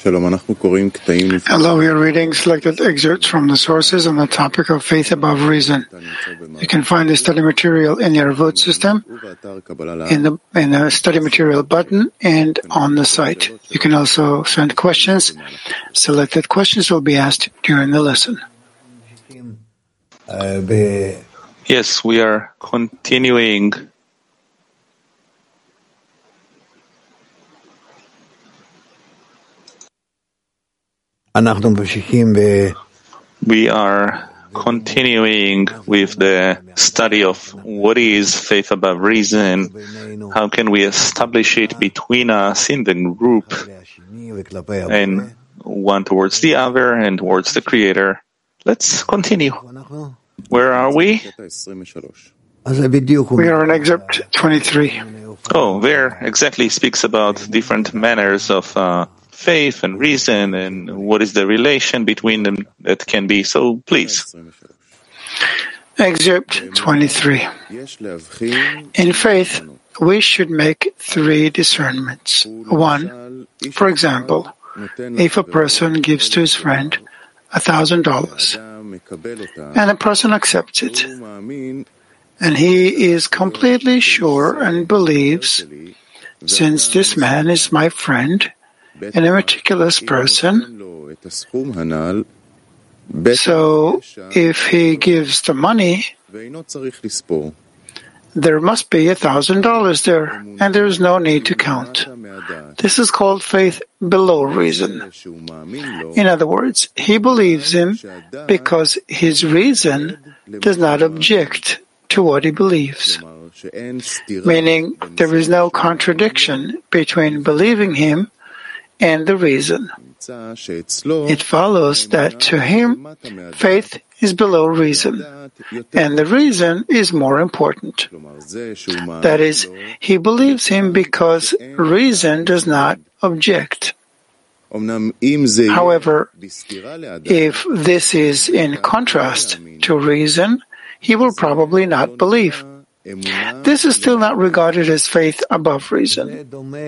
Hello, we are reading selected excerpts from the sources on the topic of faith above reason. You can find the study material in your vote system, in the study material button, and on the site. You can also send questions. Selected questions will be asked during the lesson. Yes, we are continuing We are continuing with the study of what is faith above reason, how can we establish it between us in the group, and one towards the other and towards the Creator. Let's continue. Where are we? We are in excerpt 23. Oh, there exactly speaks about different manners of faith and reason and what is the relation between them that can be. So please. Excerpt 23. In faith, we should make three discernments. 1. For example, if a person gives to his friend $1,000 and the person accepts it, and he is completely sure and believes, since this man is my friend and a meticulous person, so if he gives the money, there must be $1,000 there, and there is no need to count. This is called faith below reason. In other words, he believes him because his reason does not object to what he believes, meaning there is no contradiction between believing him and the reason. It follows that to him, faith is below reason, and the reason is more important. That is, he believes him because reason does not object. However, if this is in contrast to reason, he will probably not believe. This is still not regarded as faith above reason.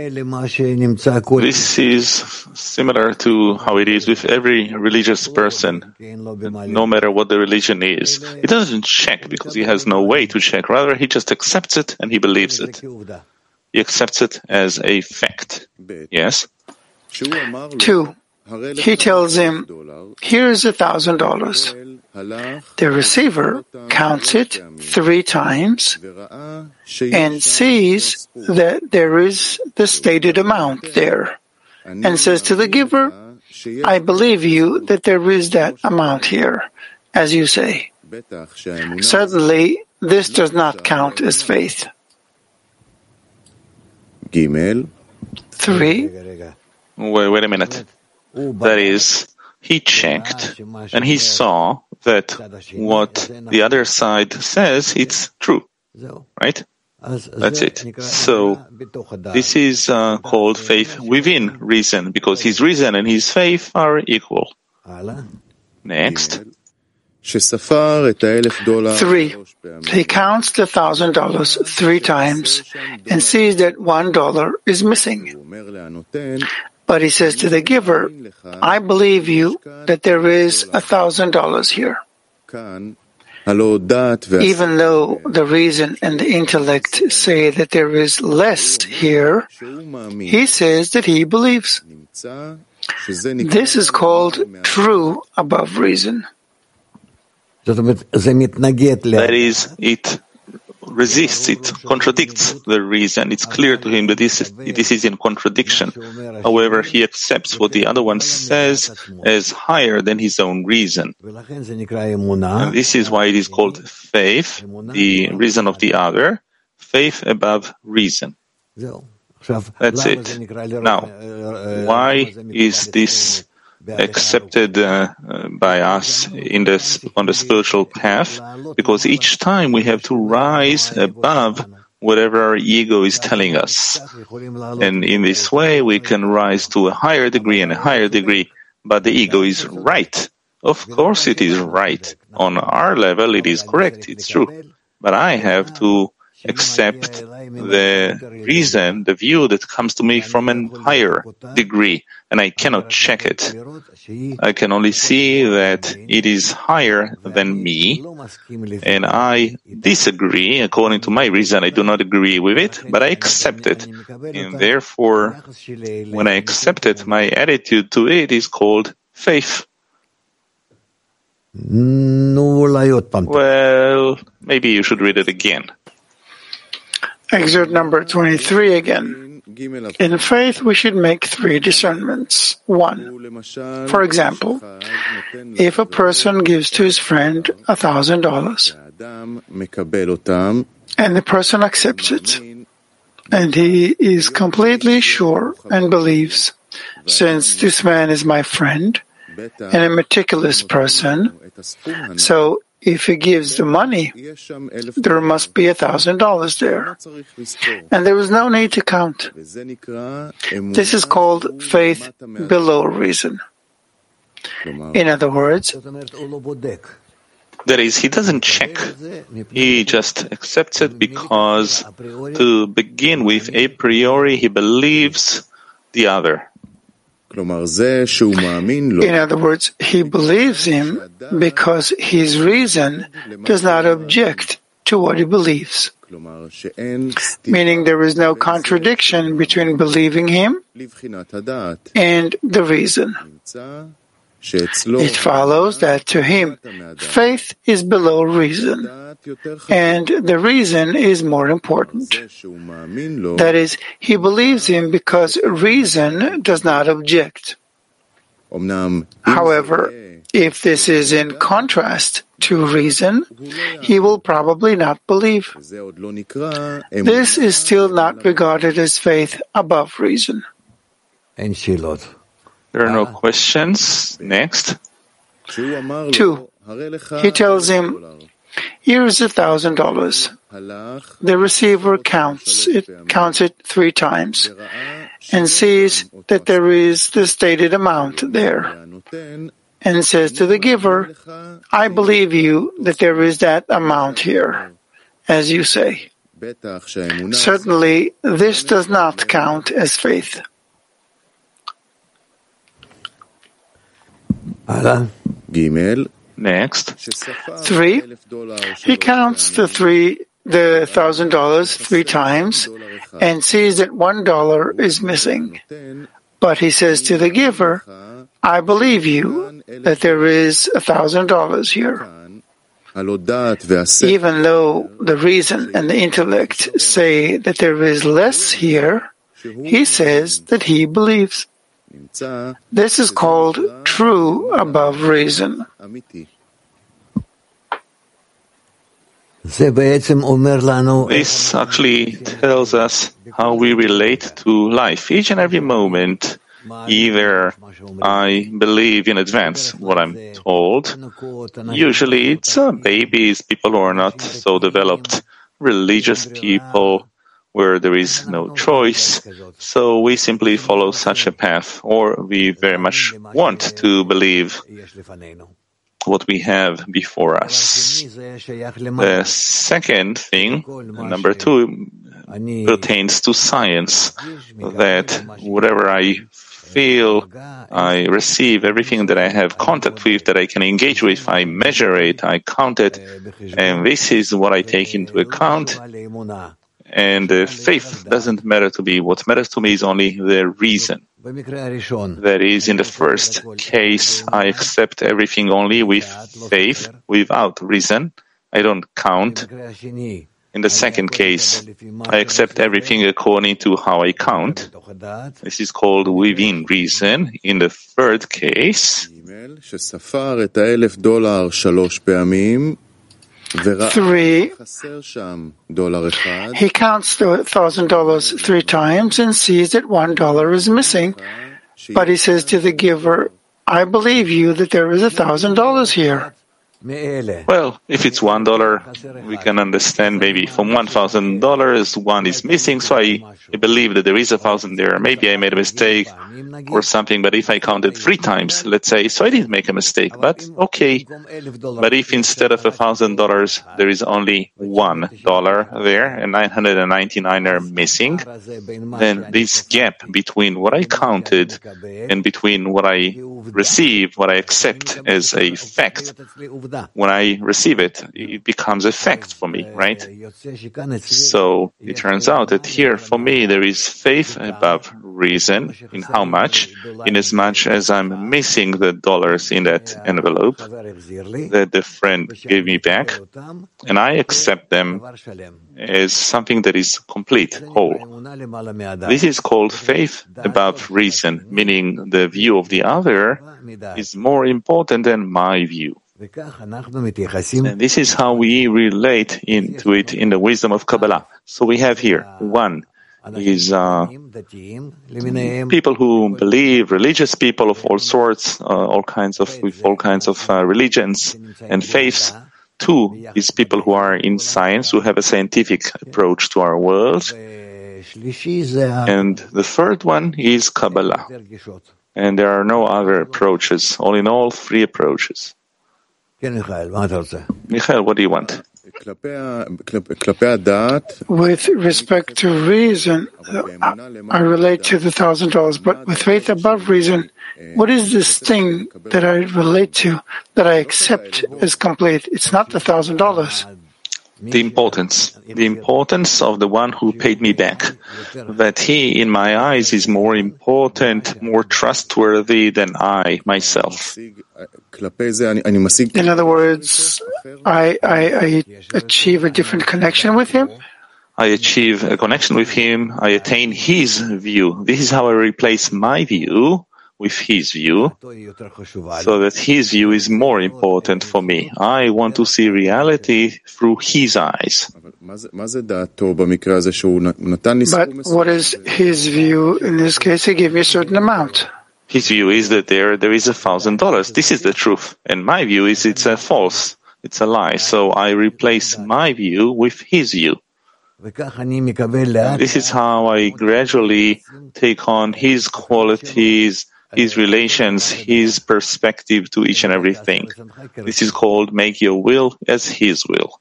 This is similar to how it is with every religious person, no matter what the religion is. He doesn't check because he has no way to check. Rather, he just accepts it and he believes it. He accepts it as a fact. Yes? 2. He tells him, here is $1,000. The receiver counts it 3 times and sees that there is the stated amount there, and says to the giver, I believe you that there is that amount here, as you say. Certainly, this does not count as faith. 3. Wait a minute. That is, he checked and he saw that what the other side says, it's true. Right? That's it. So, this is called faith within reason, because his reason and his faith are equal. Next. 3. He counts the $1,000 3 times and sees that $1 is missing. But he says to the giver, I believe you that there is $1,000 here. Even though the reason and the intellect say that there is less here, he says that he believes. This is called true above reason. That is, it resists, it contradicts the reason. It's clear to him that this is in contradiction. However, he accepts what the other one says as higher than his own reason. And this is why it is called faith, the reason of the other, faith above reason. That's it. Now, why is this accepted by us on the spiritual path? Because each time we have to rise above whatever our ego is telling us. And in this way, we can rise to a higher degree and a higher degree. But the ego is right. Of course it is right. On our level, it is correct. It's true. But I have to accept the reason, the view that comes to me from a higher degree, and I cannot check it. I can only see that it is higher than me, and I disagree. According to my reason, I do not agree with it, but I accept it. And therefore, when I accept it, my attitude to it is called faith. Well, maybe you should read it again. Excerpt number 23 again. In faith, we should make 3 discernments. 1. For example, if a person gives to his friend $1,000, and the person accepts it, and he is completely sure and believes, since this man is my friend and a meticulous person, so if he gives the money, there must be $1,000 there, and there is no need to count. This is called faith below reason. In other words, that is, he doesn't check. He just accepts it because, to begin with, a priori, he believes the other. In other words, he believes him because his reason does not object to what he believes. Meaning there is no contradiction between believing him and the reason. It follows that to him, faith is below reason, and the reason is more important. That is, he believes him because reason does not object. However, if this is in contrast to reason, he will probably not believe. This is still not regarded as faith above reason. There are no questions. Next. 2. He tells him, here is $1,000. The receiver counts it 3 times and sees that there is the stated amount there, and says to the giver, I believe you that there is that amount here, as you say. Certainly, this does not count as faith. Next. 3. He counts the $1,000 3 times and sees that $1 is missing. But he says to the giver, I believe you that there is $1,000 here. Even though the reason and the intellect say that there is less here, he says that he believes. This is called true above reason. This actually tells us how we relate to life. Each and every moment, either I believe in advance what I'm told. Usually it's babies, people who are not so developed, religious people, where there is no choice, so we simply follow such a path, or we very much want to believe what we have before us. The second thing, number 2, pertains to science, that whatever I feel, I receive, everything that I have contact with, that I can engage with, I measure it, I count it, and this is what I take into account. And faith doesn't matter to me. What matters to me is only the reason. That is, in the first case, I accept everything only with faith, without reason. I don't count. In the second case, I accept everything according to how I count. This is called within reason. In the third case, 3. He counts the $1,000 3 times and sees that $1 is missing, but he says to the giver, I believe you that there is $1,000 here, Well, if it's $1, we can understand maybe from $1,000, one is missing, so I believe that there is 1,000 there. Maybe I made a mistake or something, but if I counted 3 times, let's say, so I didn't make a mistake, but okay. But if instead of $1,000, there is only $1 there and 999 are missing, then this gap between what I counted and between what I receive, what I accept as a fact, when I receive it, it becomes a fact for me, right? So it turns out that here, for me, there is faith above reason. In how much? In as much as I'm missing the dollars in that envelope that the friend gave me back, and I accept them as something that is complete, whole. This is called faith above reason, meaning the view of the other is more important than my view. And this is how we relate into it in the wisdom of Kabbalah. So we have here, one is people who believe, religious people of all sorts, with all kinds of religions and faiths. 2 is people who are in science, who have a scientific approach to our world. And the third one is Kabbalah. And there are no other approaches. All in all, 3 approaches. Michael, what do you want? With respect to reason, I relate to the $1,000, but with faith above reason, what is this thing that I relate to, that I accept as complete? It's not the $1,000. The importance of the one who paid me back, that he, in my eyes, is more important, more trustworthy than I, myself. In other words, I achieve a different connection with him? I achieve a connection with him, I attain his view. This is how I replace my view with his view, so that his view is more important for me. I want to see reality through his eyes. But what is his view in this case? He gave me a certain amount. His view is that there is $1,000. This is the truth. And my view is it's a false. It's a lie. So I replace my view with his view. This is how I gradually take on his qualities, his relations, his perspective to each and everything. This is called make your will as his will.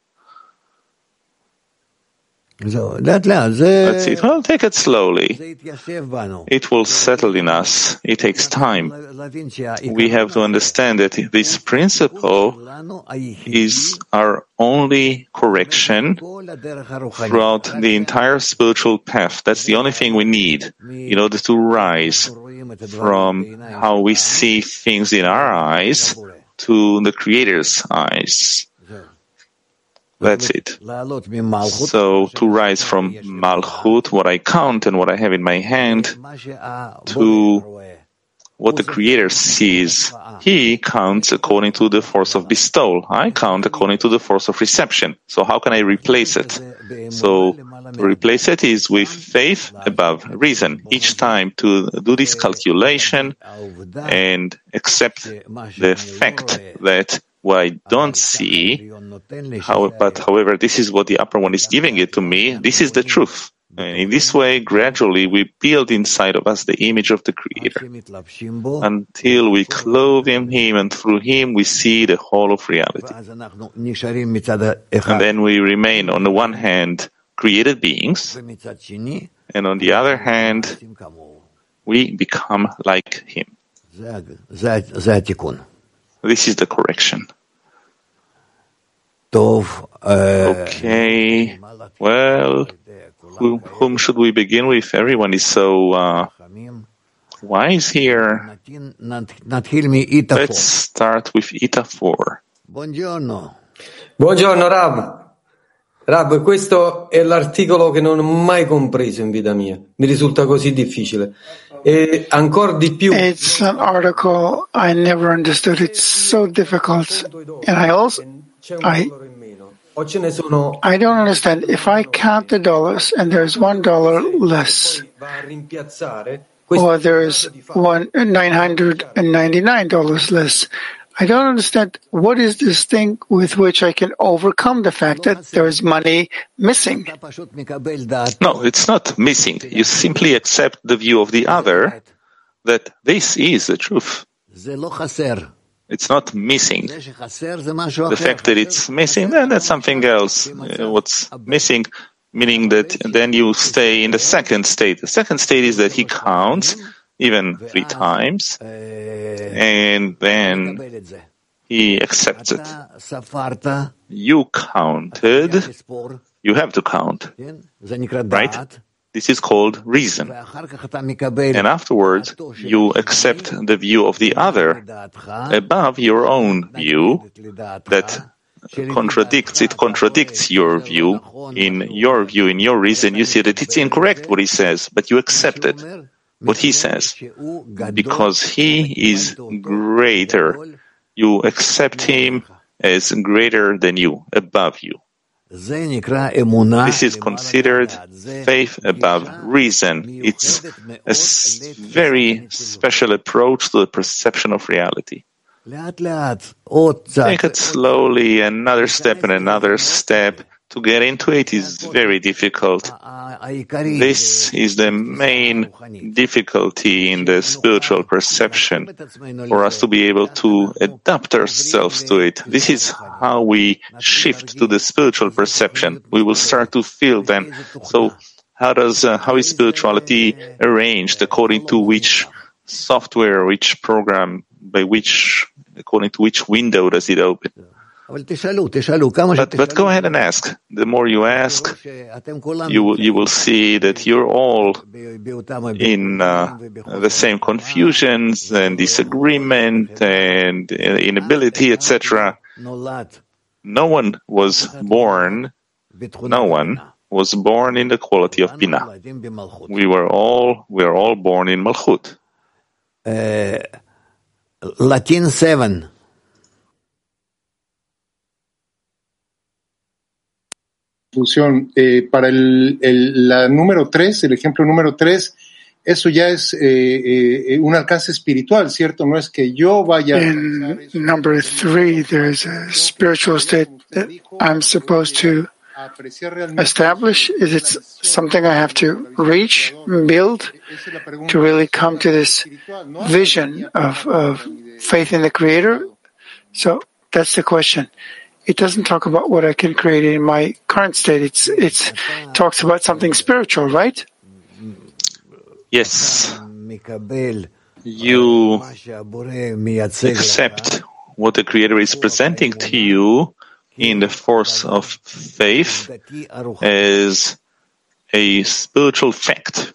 That's it. Well, take it slowly. It will settle in us. It takes time. We have to understand that this principle is our only correction throughout the entire spiritual path. That's the only thing we need in order to rise from how we see things in our eyes to the Creator's eyes. That's it. So to rise from Malchut, what I count and what I have in my hand, to what the Creator sees. He counts according to the force of bestowal. I count according to the force of reception. So how can I replace it? So to replace it is with faith above reason. Each time to do this calculation and accept the fact that what I don't see, however, this is what the upper one is giving it to me. This is the truth. And in this way, gradually, we build inside of us the image of the Creator until we clothe in Him, and through Him we see the whole of reality. And then we remain, on the one hand, created beings, and on the other hand, we become like Him. This is the correction. Okay. Well, whom should we begin with? Everyone is so wise here. Let's start with Ita 4. Buongiorno Rav. Rav, questo è l'articolo che non ho mai compreso in vita mia. Mi risulta così difficile. E ancora di più. It's an article I never understood. It's so difficult. And I don't understand. If I count the dollars and there's $1 less, or there's $999 less, I don't understand what is this thing with which I can overcome the fact that there is money missing. No, it's not missing. You simply accept the view of the other that this is the truth. It's not missing. The fact that it's missing, then that's something else. What's missing, meaning that then you stay in the second state. The second state is that he counts even 3 times, and then he accepts it. You counted, you have to count, right? This is called reason. And afterwards, you accept the view of the other above your own view that contradicts your view. In your view, in your reason, you see that it's incorrect what he says, but you accept it, what he says, because he is greater. You accept him as greater than you, above you. This is considered faith above reason. It's a very special approach to the perception of reality. Take it slowly, another step and another step. To get into it is very difficult. This is the main difficulty in the spiritual perception, for us to be able to adapt ourselves to it. This is how we shift to the spiritual perception. We will start to feel then. So how is spirituality arranged? According to which software, which program, according to which window does it open? But go ahead and ask. The more you ask, you will see that you're all in the same confusions and disagreement and inability, etc. No one was born in the quality of Binah. We are all born in Malchut. Latin 7. Para la número 3, el ejemplo número 3, eso ya es un alcance espiritual, ¿cierto? No es que yo vaya... In number 3, there's a spiritual state that I'm supposed to establish. Is it something I have to reach, build, to really come to this vision of faith in the Creator? So that's the question. It doesn't talk about what I can create in my current state. It talks about something spiritual, right? Yes. You accept what the Creator is presenting to you in the force of faith as a spiritual fact.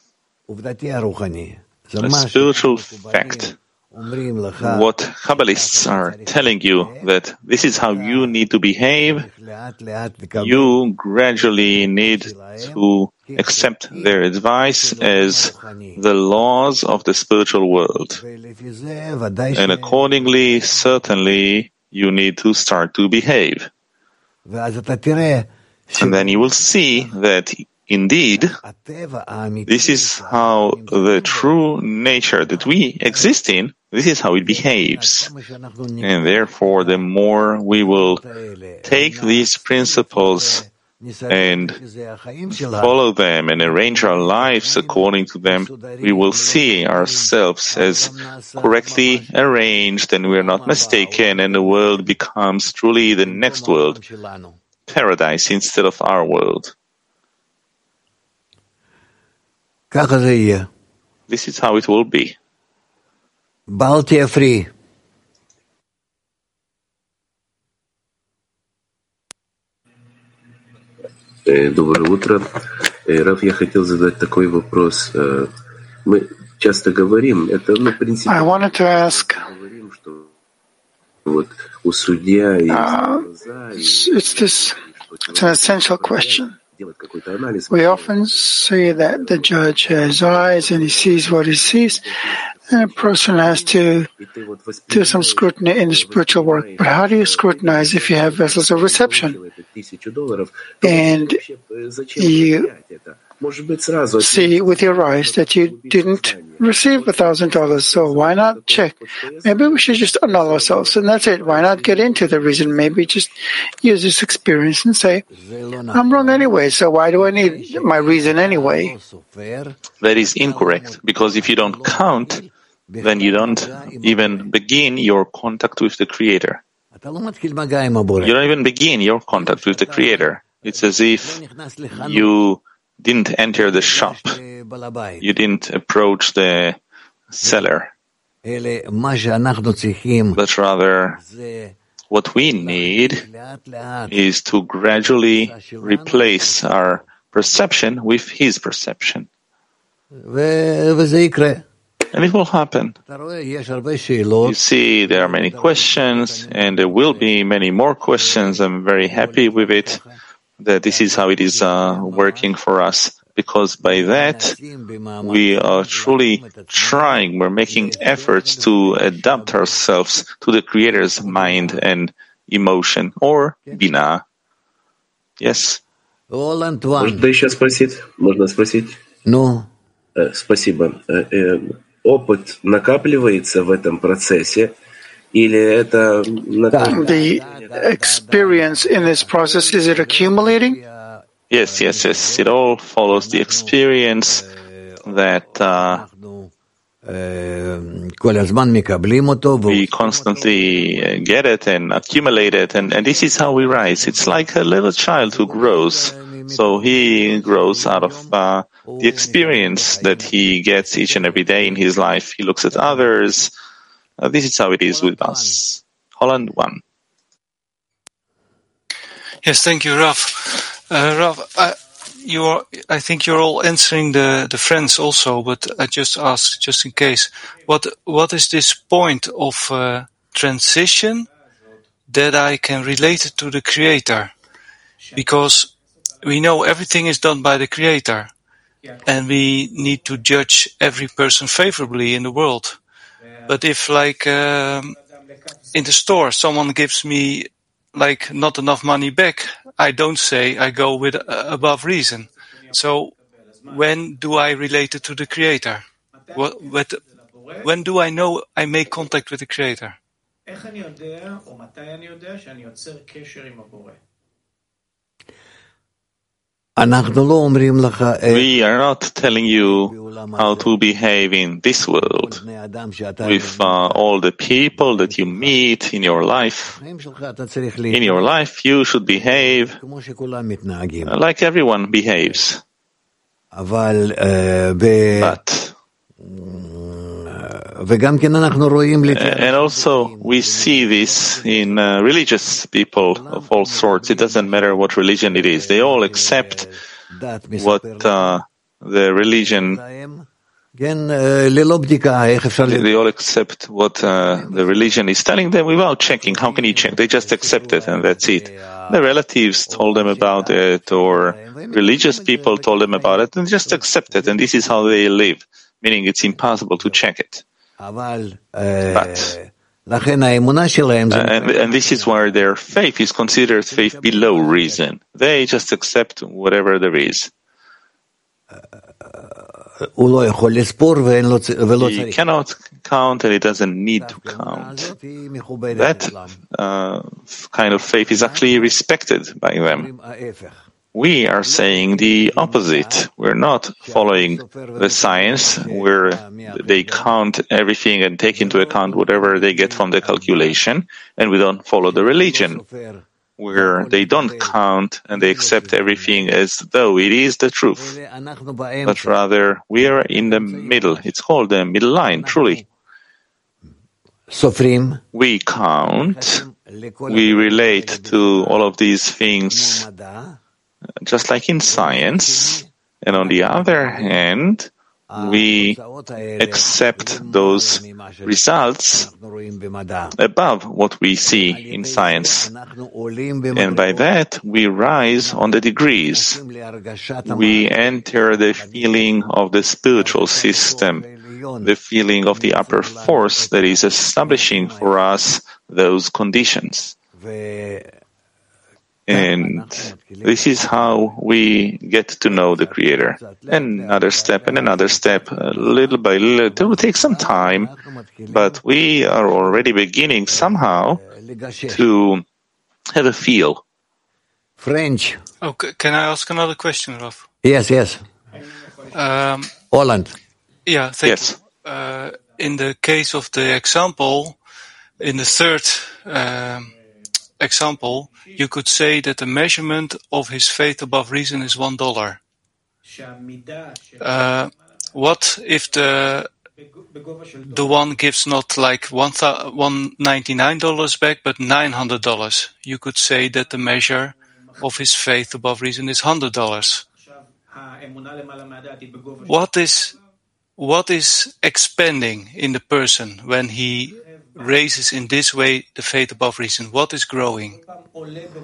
A spiritual fact. What Kabbalists are telling you, that this is how you need to behave, you gradually need to accept their advice as the laws of the spiritual world. And accordingly, certainly, you need to start to behave. And then you will see that indeed, this is how the true nature that we exist in, this is how it behaves. And therefore, the more we will take these principles and follow them and arrange our lives according to them, we will see ourselves as correctly arranged and we are not mistaken, and the world becomes truly the next world, paradise instead of our world. This is how it will be. Baltia free. Доброе утро. Раф, я хотел задать такой вопрос. Мы часто говорим, это, в принципе, I wanted to ask, говорим, что вот у судья it's an essential question. We often say that the judge has eyes and he sees what he sees, and a person has to do some scrutiny in the spiritual work. But how do you scrutinize if you have vessels of reception? And you see with your eyes that you didn't receive $1,000. So why not check? Maybe we should just annul ourselves, and that's it. Why not get into the reason? Maybe just use this experience and say, I'm wrong anyway, so why do I need my reason anyway? That is incorrect, because if you don't count, then you don't even begin your contact with the Creator. You don't even begin your contact with the Creator. It's as if you didn't enter the shop. You didn't approach the seller. But rather, what we need is to gradually replace our perception with His perception. And it will happen. You see, there are many questions, and there will be many more questions. I'm very happy with it, that this is how it is working for us, because by that we are truly trying, we're making efforts to adapt ourselves to the Creator's mind and emotion, or Bina. Yes? Можно еще спросить? Можно спросить? Спасибо. Опыт накапливается в этом процессе, или это... The experience in this process, is it accumulating? Yes. It all follows the experience that we constantly get it and accumulate it, and this is how we rise. It's like a little child who grows. So he grows out of the experience that he gets each and every day in his life. He looks at others. This is how it is with us. Holland 1. Yes, thank you, Rav. Rav, I think you're all answering the friends also, but I just ask, just in case, what is this point of transition that I can relate it to the Creator? Because we know everything is done by the Creator, and we need to judge every person favorably in the world. But if, like, in the store, someone gives me, like, not enough money back, I don't say I go with above reason. So, when do I relate it to the Creator? When do I know I make contact with the Creator? We are not telling you how to behave in this world with all the people that you meet in your life. In your life, you should behave like everyone behaves. But and also, we see this in religious people of all sorts. It doesn't matter what religion it is. They all accept what the religion. They all accept what the religion is telling them without checking. How can you check? They just accept it, and that's it. The relatives told them about it, or religious people told them about it, and just accept it. And this is how they live, meaning it's impossible to check it. But and this is where their faith is considered faith below reason. They just accept whatever there is. He cannot count, and he doesn't need to count. That kind of faith is actually respected by them. We are saying the opposite. We're not following the science where they count everything and take into account whatever they get from the calculation, and we don't follow the religion where they don't count and they accept everything as though it is the truth. But rather, we are in the middle. It's called the middle line, truly. We count, we relate to all of these things just like in science, and on the other hand, we accept those results above what we see in science. And by that, we rise on the degrees. We enter the feeling of the spiritual system, the feeling of the upper force that is establishing for us those conditions. And this is how we get to know the Creator. Another step and another step, little by little. It will take some time, but we are already beginning somehow to have a feel. French. Okay, can I ask another question, Rav? Yes. Holland. Yeah, thank you. In the case of the example, in the third example, you could say that the measurement of his faith above reason is $1. What if the one gives not like $199 back, but $900? You could say that the measure of his faith above reason is $100. What is expanding in the person when he raises in this way the faith above reason? What is growing? To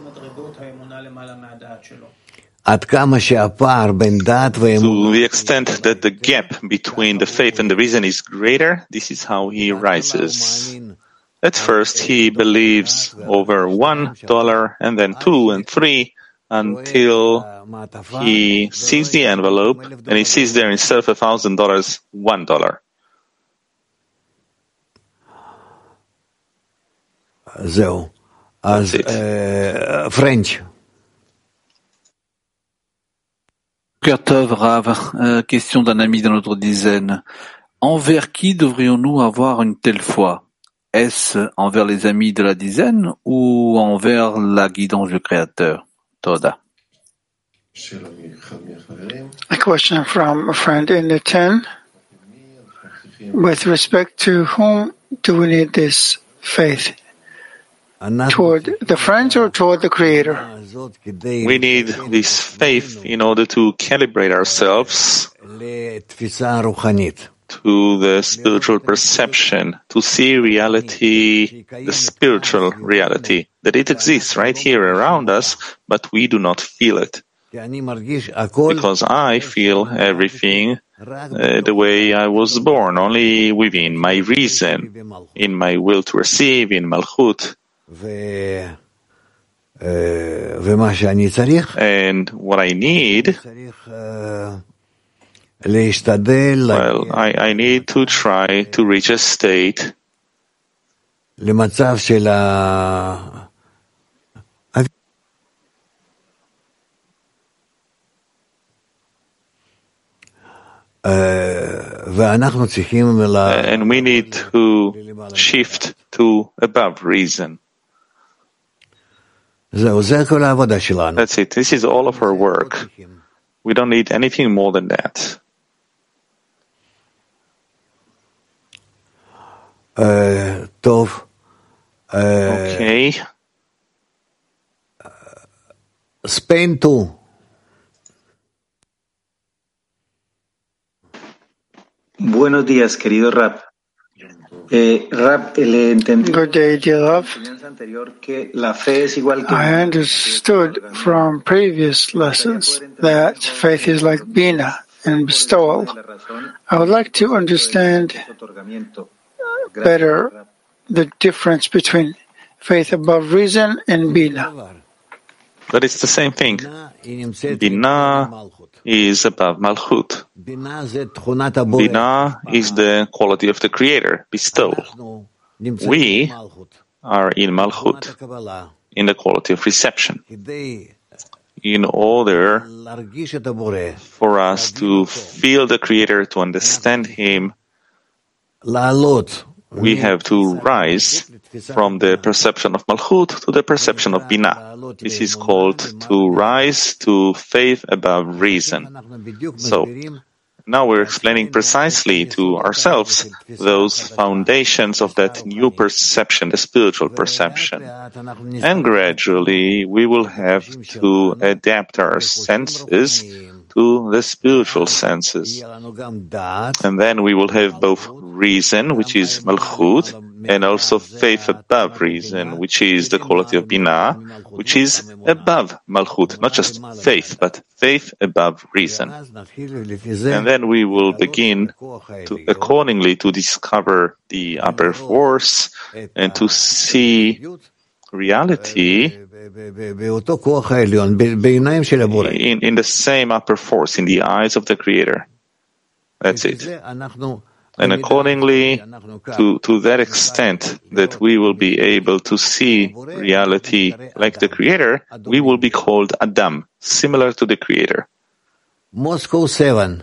the extent that the gap between the faith and the reason is greater, this is how he rises. At first, he believes over $1 and then $2 and $3 until he sees the envelope and he sees there instead of $1,000, $1. That's it. French. Question d'un ami de notre dizaine. Envers qui devrions-nous avoir une telle foi? Est-ce envers les amis de la dizaine ou envers la guidance du Créateur? Toda. A question from a friend in the 10. With respect to whom do we need this faith? Toward the friends or toward the Creator? We need this faith in order to calibrate ourselves to the spiritual perception, to see reality, the spiritual reality, that it exists right here around us, but we do not feel it. Because I feel everything the way I was born, only within my reason, in my will to receive, in Malchut. And what I need, well, I need to try to reach a state and we need to shift to above reason. That's it. This is all of our work. We don't need anything more than that. Okay. Spain too. Buenos días, querido Rab. Rab, le entendí. Good day, dear love. I understood from previous lessons that faith is like Bina and bestowal. I would like to understand better the difference between faith above reason and Bina. But it's the same thing. Bina is above Malchut. Bina is the quality of the Creator, bestowal. We are in Malchut, in the quality of reception. In order for us to feel the Creator, to understand Him, we have to rise from the perception of Malchut to the perception of Bina. This is called to rise to faith above reason. So, now we're explaining precisely to ourselves those foundations of that new perception, the spiritual perception. And gradually we will have to adapt our senses to the spiritual senses. And then we will have both reason, which is Malchut, and also faith above reason, which is the quality of Bina, which is above Malchut, not just faith, but faith above reason. And then we will begin accordingly to discover the upper force and to see reality in the same upper force, in the eyes of the Creator. That's it. And accordingly, to that extent that we will be able to see reality like the Creator, we will be called Adam, similar to the Creator. Moscow 7.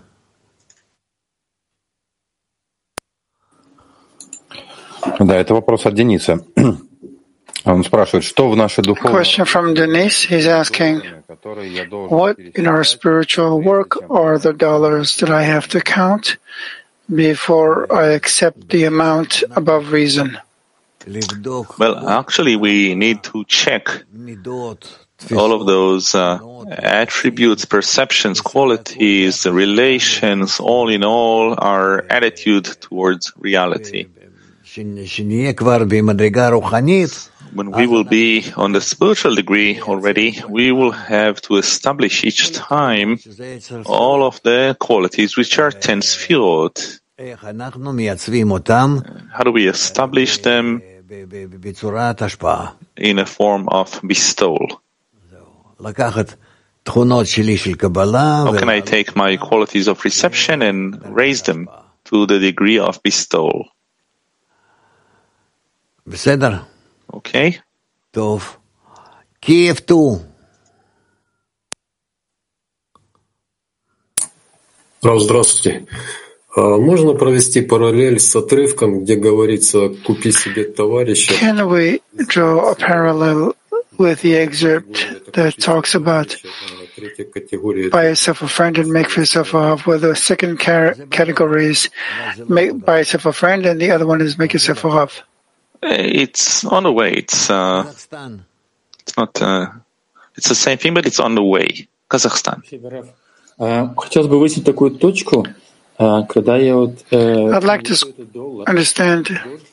Да, это вопрос от Дениса. Он спрашивает, что в нашей духовной... Question from Denise. He's asking, what in our spiritual work are the dollars that I have to count before I accept the amount above reason? Well, actually, we need to check all of those attributes, perceptions, qualities, relations, all in all, our attitude towards reality. When we will be on the spiritual degree already, we will have to establish each time all of the qualities which are tense field. How do we establish them? In a form of bestowal. How can I take my qualities of reception and raise them to the degree of bestowal? Okay. Kiev 2. Здравствуйте. Можно провести параллель с отрывком, где говорится «купи себе товарища»? Can we draw a parallel with the excerpt that talks about buy yourself a friend and make for yourself a love, where the second category is buy yourself a friend and the other one is make yourself a love? It's on the way. It's not. It's the same thing, but it's on the way. Kazakhstan. Хотелось бы выяснить такую точку, когда я вот... I'd like to understand,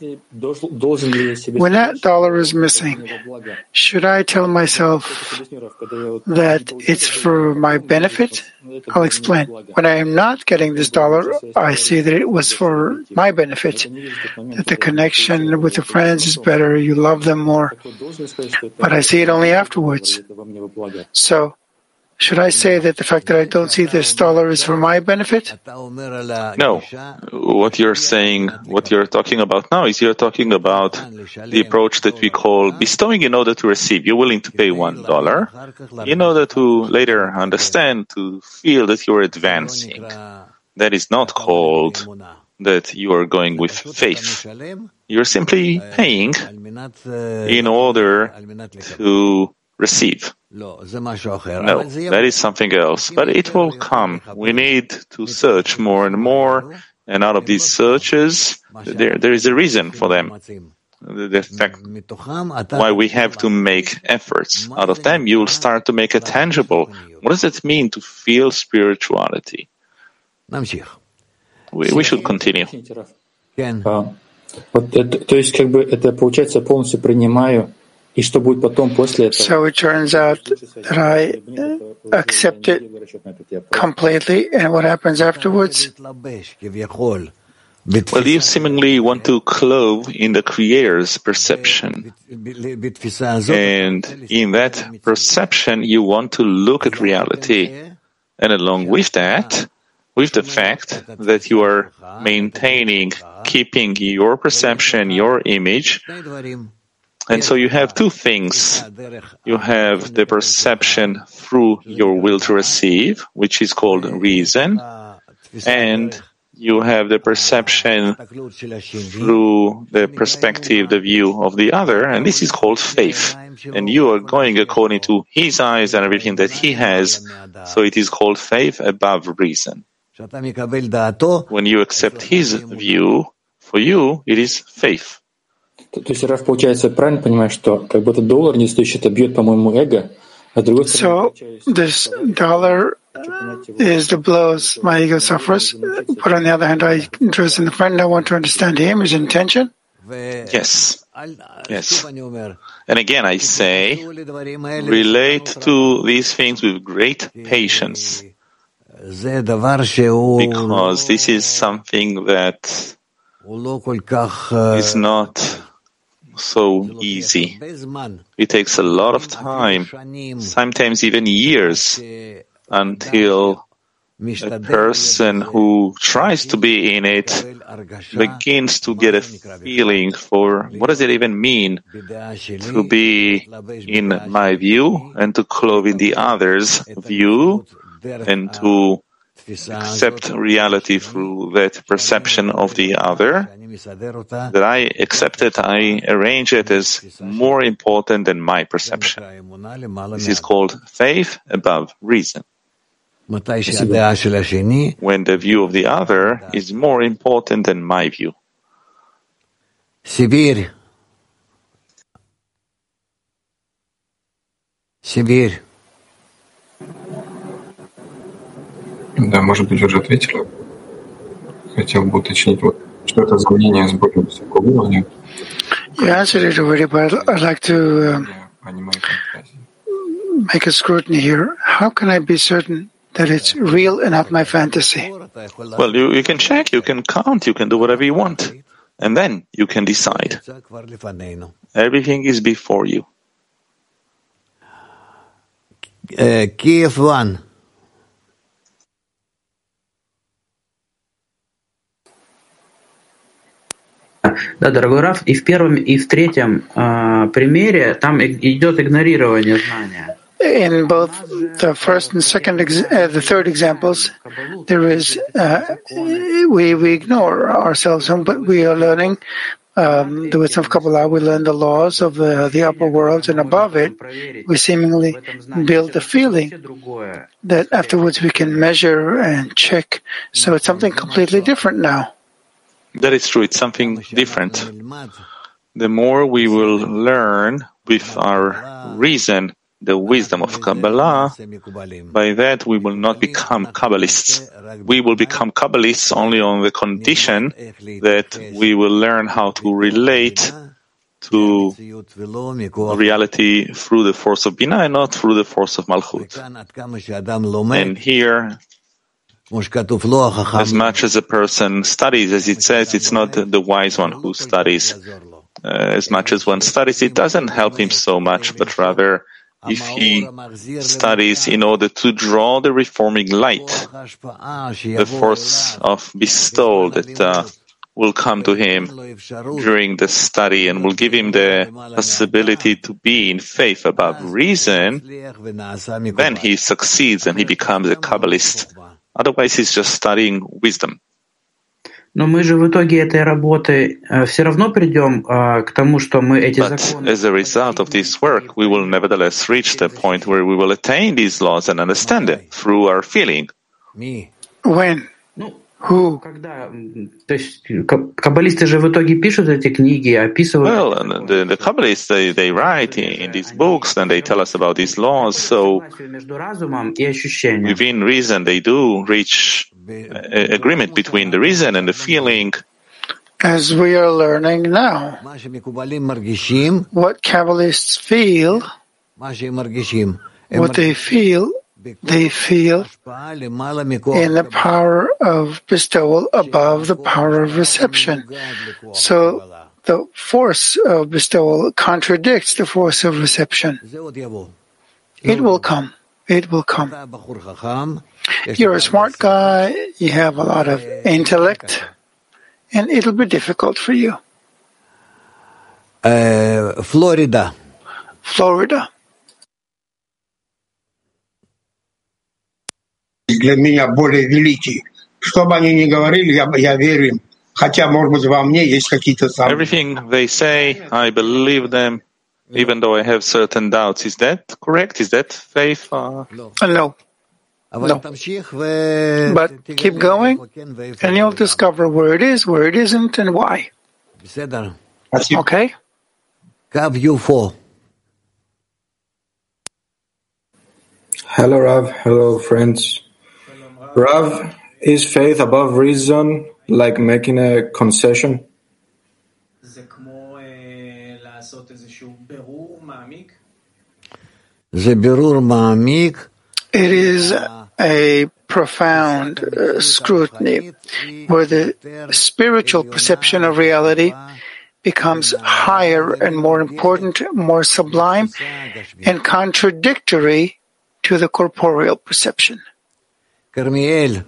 when that dollar is missing, should I tell myself that it's for my benefit? I'll explain. When I am not getting this dollar, I see that it was for my benefit, that the connection with the friends is better, you love them more, but I see it only afterwards. So, should I say that the fact that I don't see this dollar is for my benefit? No. What you're saying, what you're talking about now is you're talking about the approach that we call bestowing in order to receive. You're willing to pay $1 in order to later understand, to feel that you're advancing. That is not called that you are going with faith. You're simply paying in order to receive. No, that is something else, but it will come. We need to search more and more, and out of these searches, there is a reason for them. The fact why we have to make efforts. Out of them, you will start to make it tangible. What does it mean to feel spirituality? We should continue. То есть, как бы, это получается, полностью принимаю. So it turns out that I accept it completely, and what happens afterwards? Well, you seemingly want to clothe in the Creator's perception. And in that perception, you want to look at reality. And along with that, with the fact that you are maintaining, keeping your perception, your image. And so you have two things. You have the perception through your will to receive, which is called reason, and you have the perception through the perspective, the view of the other, and this is called faith. And you are going according to his eyes and everything that he has, so it is called faith above reason. When you accept his view, for you, it is faith. То есть, Раф, получается, правильно понимаешь, что как бы этот доллар не стоящий, это бьет, по-моему, эго, а с другой стороны... So, this dollar is the blows my ego suffers, but on the other hand, I interest in the friend, I want to understand him, his intention. Yes. Yes. And again, I say, relate to these things with great patience, because this is something that is not so easy. It takes a lot of time, sometimes even years, until a person who tries to be in it begins to get a feeling for what does it even mean to be in my view and to clothe in the other's view and to accept reality through that perception of the other, that I accept it, I arrange it as more important than my perception. This is called faith above reason. When the view of the other is more important than my view. Sibir. Да, может быть, уже ответила. Хотел бы уточнить, вот, что это за мнение с более высокого уровня. You answered it already, but I'd like to make a scrutiny here. How can I be certain that it's real and not my fantasy? Well, you can check, you can count, you can do whatever you want. And then you can decide. Everything is before you. Kiev 1. Да, дорогой Раф, и в первом, и в третьем примере там идет игнорирование знания. In both the first and the third examples, there is we ignore ourselves, but we are learning the wisdom of Kabbalah. We learn the laws of the upper worlds, and above it, we seemingly build the feeling that afterwards we can measure and check. So it's something completely different now. That is true. It's something different. The more we will learn with our reason the wisdom of Kabbalah, by that we will not become Kabbalists. We will become Kabbalists only on the condition that we will learn how to relate to reality through the force of Binah and not through the force of Malchut. And here, as much as a person studies, as it says, it's not the wise one who studies. As much as one studies, it doesn't help him so much, but rather if he studies in order to draw the reforming light, the force of bestowal that will come to him during the study and will give him the possibility to be in faith above reason, then he succeeds and he becomes a Kabbalist. Otherwise, he's just studying wisdom. Но мы же в итоге этой работы все равно придем к тому, что мы эти законы... But as a result of this work, we will nevertheless reach the point where we will attain these laws and understand them through our feeling. When? Who? Когда? То есть каббалисты же в итоге пишут эти книги, описывают... Well, the Kabbalists, they write in these books and they tell us about these laws, so within reason they do reach agreement between the reason and the feeling. As we are learning now, what Kabbalists feel, what they feel in the power of bestowal above the power of reception. So the force of bestowal contradicts the force of reception. It will come. It will come. You're a smart guy, you have a lot of intellect, and it'll be difficult for you. Florida. Для меня более великий. Что бы они ни говорили, я верю им. Хотя, может быть, во мне есть какие-то сомнения. Everything they say, I believe them, even though I have certain doubts. Is that correct? Is that faith? No. But keep going, and you'll discover where it is, where it isn't, and why. Okay? U4. Hello, Rav. Hello, friends. Rav, is faith above reason like making a concession? It is a profound scrutiny where the spiritual perception of reality becomes higher and more important, more sublime, and contradictory to the corporeal perception. Carmiel.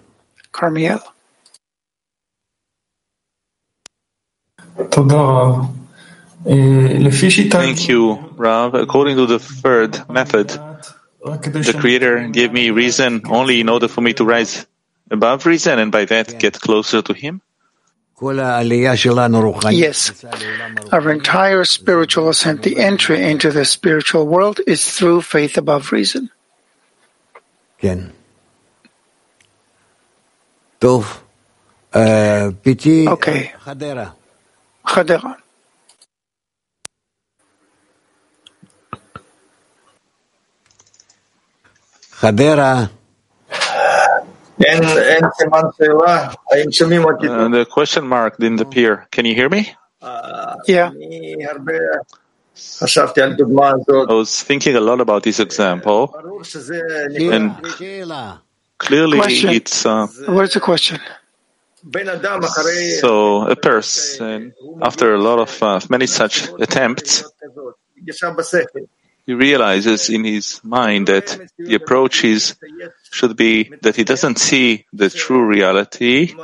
Thank you, Rav. According to the third method, the Creator gave me reason only in order for me to rise above reason and by that get closer to Him? Yes. Our entire spiritual ascent, the entry into the spiritual world, is through faith above reason. Okay. Chadera. Chadera. The question mark didn't appear. Can you hear me? Yeah. I was thinking a lot about this example, and clearly it's... Where's the question? So a person, after a lot of many such attempts, he realizes in his mind that the approach should be that he doesn't see the true reality,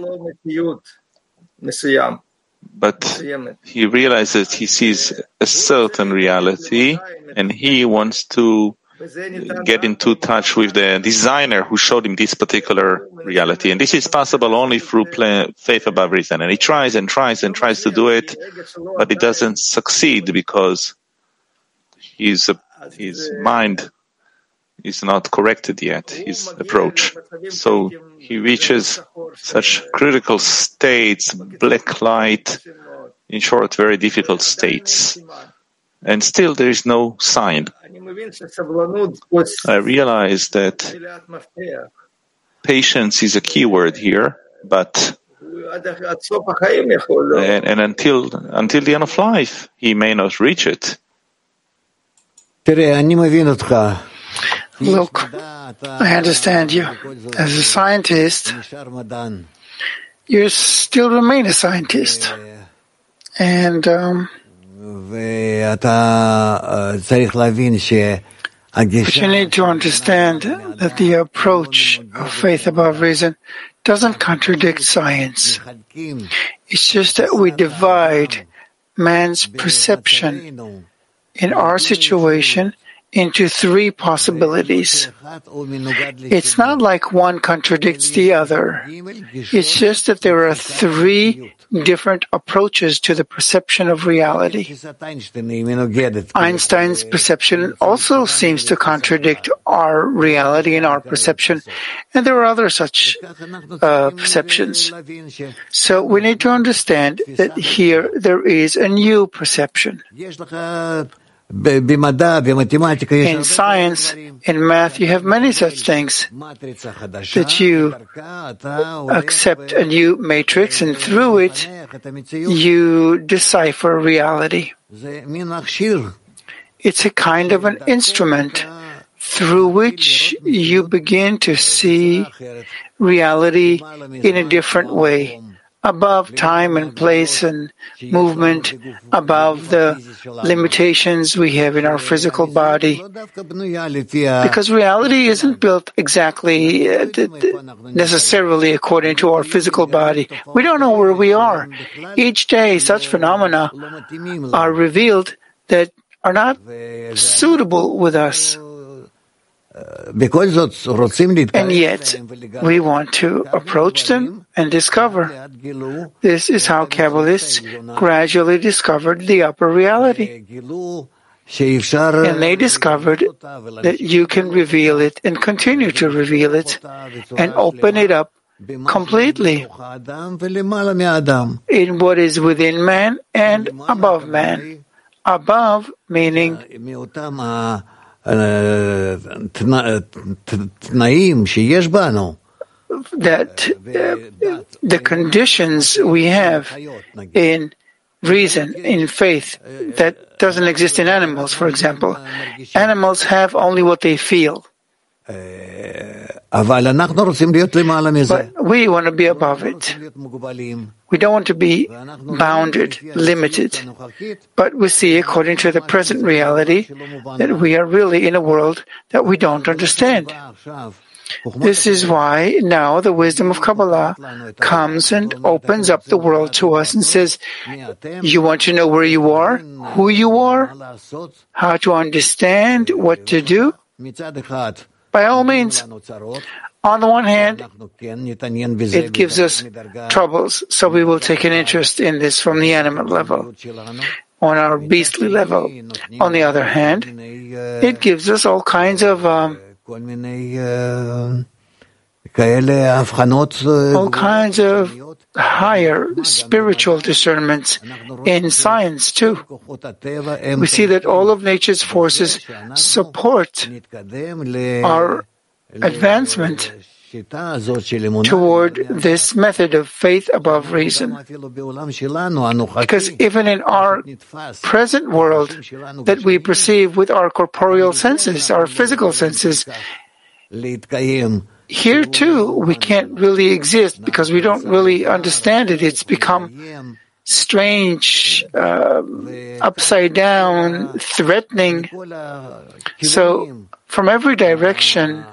but he realizes he sees a certain reality, and he wants to get into touch with the designer who showed him this particular reality. And this is possible only through faith above reason. And he tries and tries and tries to do it, but it doesn't succeed because his mind is not corrected yet, his approach. So he reaches such critical states, black light, in short, very difficult states. And still there is no sign. I realize that patience is a key word here, but and until the end of life, he may not reach it. Look, I understand you. As a scientist, you still remain a scientist. And but you need to understand that the approach of faith above reason doesn't contradict science. It's just that we divide man's perception in our situation into three possibilities. It's not like one contradicts the other. It's just that there are three different approaches to the perception of reality. Einstein's perception also seems to contradict our reality and our perception, and there are other such perceptions. So we need to understand that here there is a new perception. In science, in math, you have many such things that you accept a new matrix, and through it, you decipher reality. It's a kind of an instrument through which you begin to see reality in a different way, above time and place and movement, above the limitations we have in our physical body. Because reality isn't built exactly, necessarily according to our physical body. We don't know where we are. Each day, such phenomena are revealed that are not suitable with us. And yet, we want to approach them and discover. This is how Kabbalists gradually discovered the upper reality. And they discovered that you can reveal it and continue to reveal it and open it up completely in what is within man and above man. Above meaning that the conditions we have in reason, in faith, that doesn't exist in animals, for example. Animals have only what they feel. אבל אנחנו רוצים להיות למעלה מזה. But we want to be above it. We don't want to be bounded, limited. But we see, according to the present reality, that we are really in a world that we don't understand. This is why now the wisdom of Kabbalah comes and opens up the world to us and says, you want to know where you are, who you are, how to understand what to do? By all means. On the one hand, it gives us troubles, so we will take an interest in this from the animate level, on our beastly level. On the other hand, it gives us all kinds of higher spiritual discernments in science too. We see that all of nature's forces support our advancement toward this method of faith above reason. Because even in our present world that we perceive with our corporeal senses, our physical senses, here too we can't really exist because we don't really understand it. It's become strange, upside down, threatening. So from every direction,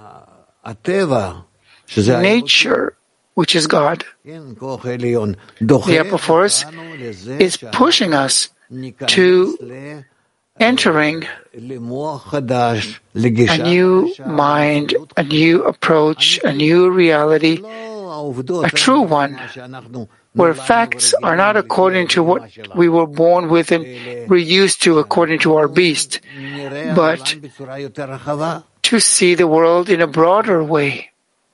nature, which is God, the upper force, is pushing us to entering a new mind, a new approach, a new reality, a true one, where facts are not according to what we were born with and we're used to according to our beast, but to see the world in a broader way,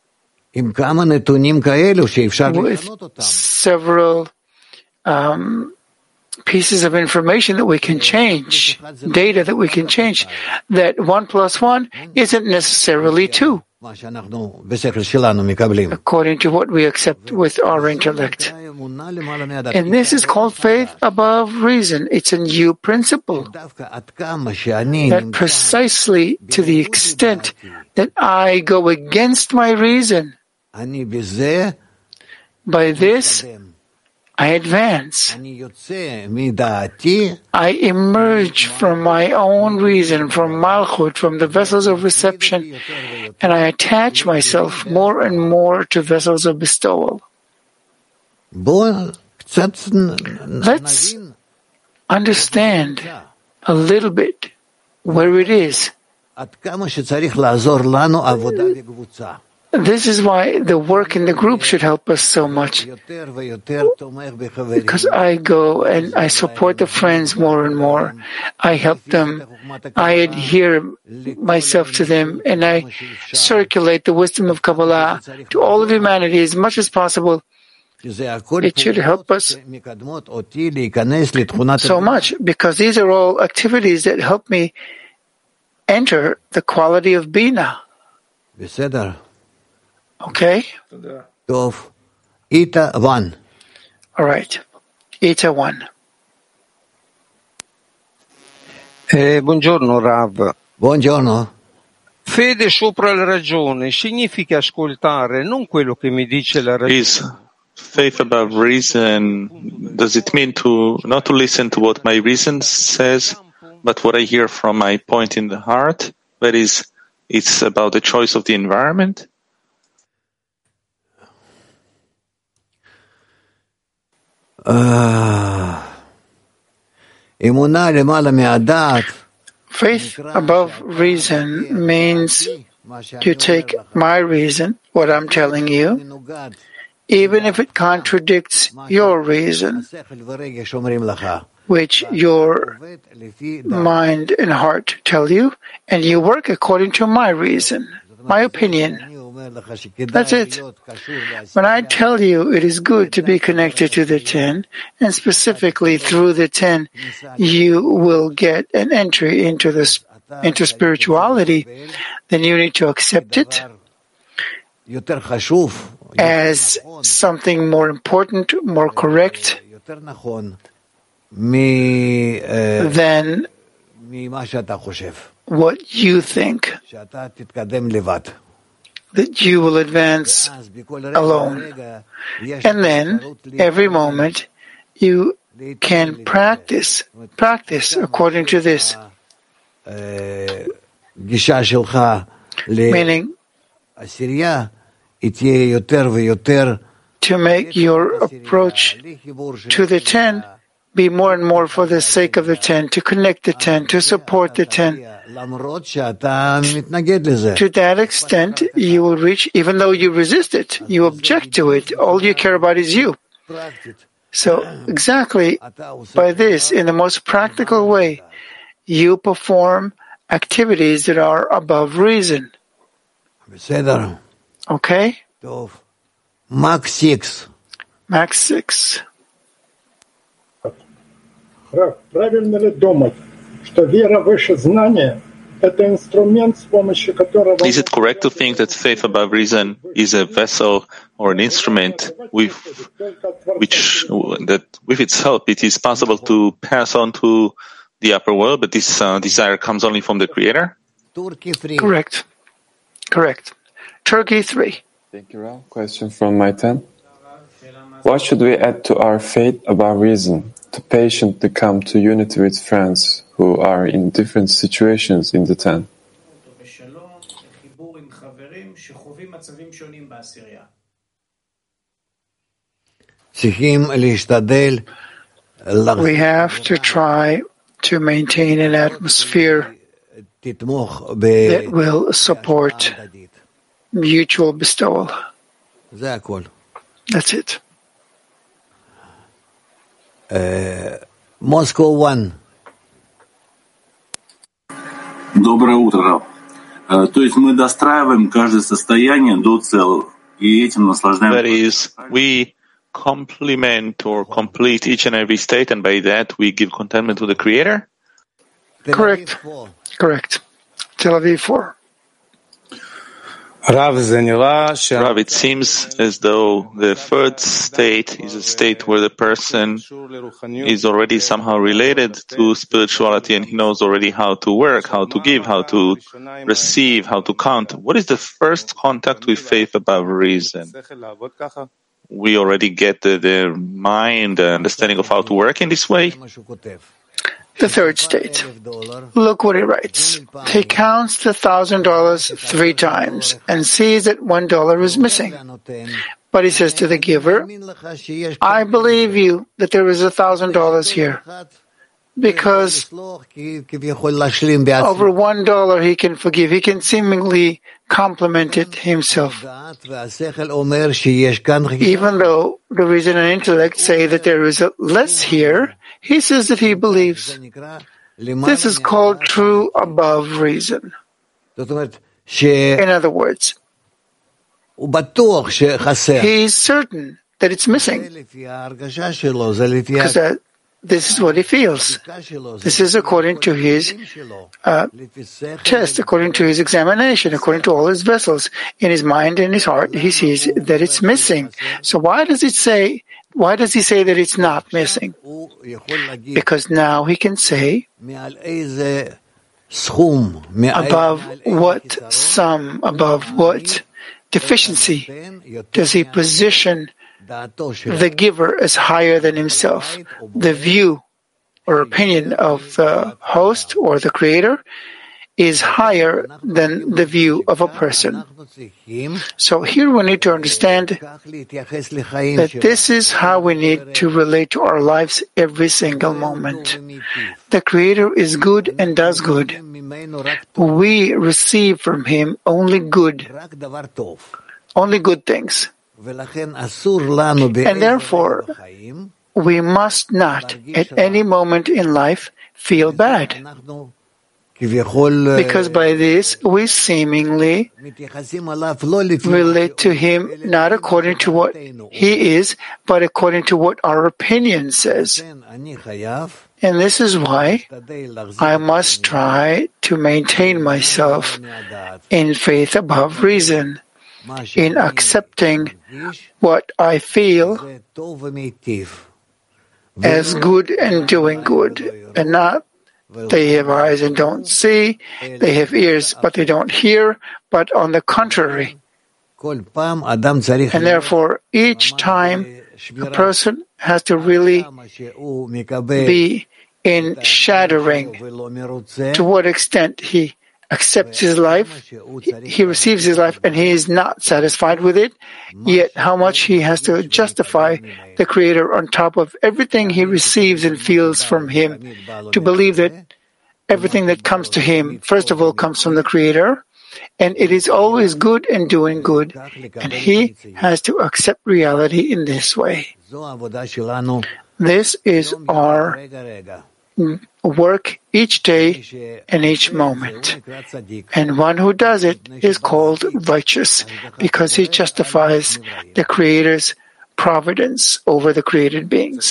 with several pieces of information that we can change, data that we can change, that 1 + 1 isn't necessarily 2, according to what we accept with our intellect. And this is called faith above reason. It's a new principle that precisely to the extent that I go against my reason, by this I advance. I emerge from my own reason, from Malchut, from the vessels of reception, and I attach myself more and more to vessels of bestowal. Let's understand a little bit where it is. This is why the work in the group should help us so much. Because I go and I support the friends more and more. I help them. I adhere myself to them, and I circulate the wisdom of Kabbalah to all of humanity as much as possible. It should help us so much, because these are all activities that help me enter the quality of Bina. Okay? Ita 1. All right. Ita 1. Buongiorno Rav. Buongiorno. Fede sopra la ragione significa ascoltare non quello che mi dice la ragione. Is faith above reason, does it mean to not to listen to what my reason says, but what I hear from my point in the heart? That is, it's about the choice of the environment? Faith above reason means you take my reason, what I'm telling you, even if it contradicts your reason, which your mind and heart tell you, and you work according to my reason, my opinion. That's it. When I tell you it is good to be connected to the 10, and specifically through the 10, you will get an entry into spirituality, then you need to accept it as something more important, more correct than what you think, that you will advance alone. And then, every moment, you can practice according to this. Meaning, to make your approach to the 10 be more and more for the sake of the 10, to connect the 10, to support the 10. To that extent, you will reach, even though you resist it, you object to it, all you care about is you. So, exactly by this, in the most practical way, you perform activities that are above reason. Okay? Max 6. Правильно ли думать, что вера выше знания – это инструмент, с помощью которого... Is it correct to think that faith above reason is a vessel or an instrument with its help it is possible to pass on to the upper world, but this desire comes only from the Creator? Correct. Turkey 3. Thank you, Ralph. Question from my 10. What should we add to our faith above reason to patiently come to unity with friends who are in different situations in the 10? We have to try to maintain an atmosphere that will support mutual bestowal. That's it. Moscow 1. Доброе утро, Рав. То есть мы достраиваем каждое состояние до целого, и этим наслаждаемся. That is, we complement or complete each and every state, and by that we give contentment to the Creator? Correct. Tel Aviv 4. Rav, it seems as though the third state is a state where the person is already somehow related to spirituality and he knows already how to work, how to give, how to receive, how to count. What is the first contact with faith above reason? We already get the mind, the understanding of how to work in this way? The third state. Look what he writes. He counts the $1,000 3 times and sees that $1 is missing. But he says to the giver, I believe you that there is $1,000 here, because over $1 he can forgive. He can seemingly compliment it himself. Even though the reason and intellect say that there is less here, he says that he believes. This is called true above reason. In other words, he's certain that it's missing, because this is what he feels. This is according to his test, according to his examination, according to all his vessels. In his mind and his heart, he sees that it's missing. So why does he say that it's not missing? Because now he can say, above what sum, above what deficiency does he position the giver as higher than himself? The view or opinion of the host or the Creator is higher than the view of a person. So here we need to understand that this is how we need to relate to our lives every single moment. The Creator is good and does good. We receive from Him only good things. And therefore, we must not at any moment in life feel bad, because by this we seemingly relate to Him not according to what He is, but according to what our opinion says. And this is why I must try to maintain myself in faith above reason, in accepting what I feel as good and doing good, and not They have eyes and don't see. They have ears, but they don't hear. But on the contrary. And therefore, each time a person has to really be in shattering to what extent he accepts his life, he receives his life, and he is not satisfied with it, yet how much he has to justify the Creator on top of everything he receives and feels from Him, to believe that everything that comes to him, first of all, comes from the Creator, and it is always good and doing good, and he has to accept reality in this way. This is our work each day and each moment. And one who does it is called righteous, because he justifies the Creator's providence over the created beings.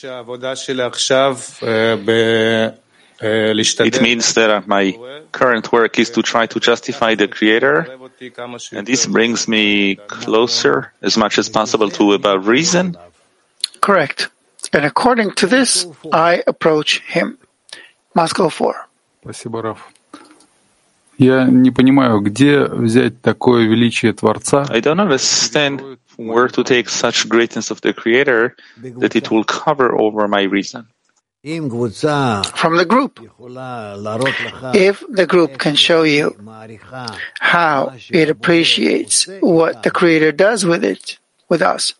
It means that my current work is to try to justify the Creator, and this brings me closer as much as possible to above reason. Correct. And according to this, I approach him. Moscow 4. Спасибо, Раф. Я не понимаю, где взять такое величие Творца. I don't understand where to take such greatness of the Creator that it will cover over my reason. From the group. If the group can show you how it appreciates what the Creator does with it, with us,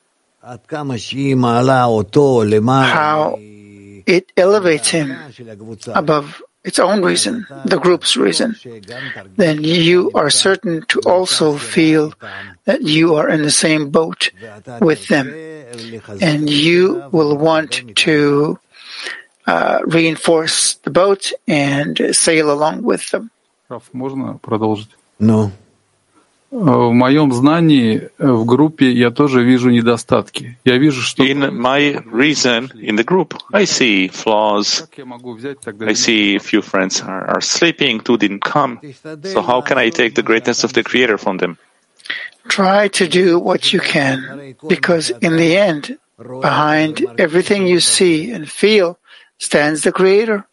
how it elevates him above its own reason, the group's reason, then you are certain to also feel that you are in the same boat with them, and you will want to reinforce the boat and sail along with them. Раф, можно продолжить? No. В моем знании в группе я тоже вижу недостатки. Я вижу, что in my reason in the group, I see flaws. I see a few friends are sleeping, two didn't come. So how can I take the greatness of the Creator from them? Try to do what you can, because in the end, behind everything you see and feel stands the Creator.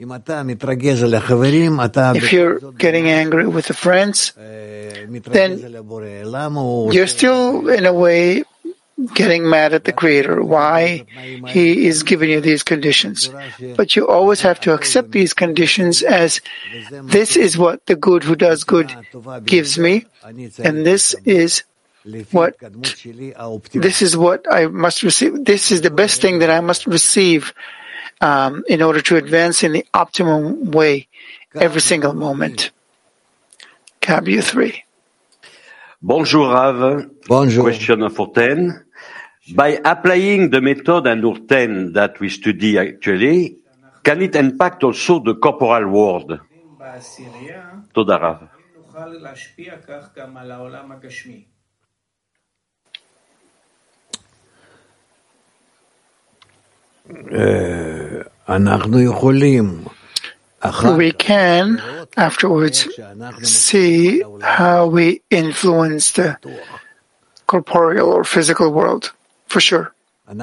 If you're getting angry with the friends, then you're still, in a way, getting mad at the Creator, why He is giving you these conditions. But you always have to accept these conditions as this is what the good who does good gives me, and this is what I must receive. This is the best thing that I must receive in order to advance in the optimum way every single moment. Kabu 3. Bonjour, Rav. Bonjour. Question for 10. By applying the method under 10 that we study actually, can it impact also the corporal world? Toda, Rav. We can afterwards see how we influence the corporeal or physical world, for sure. We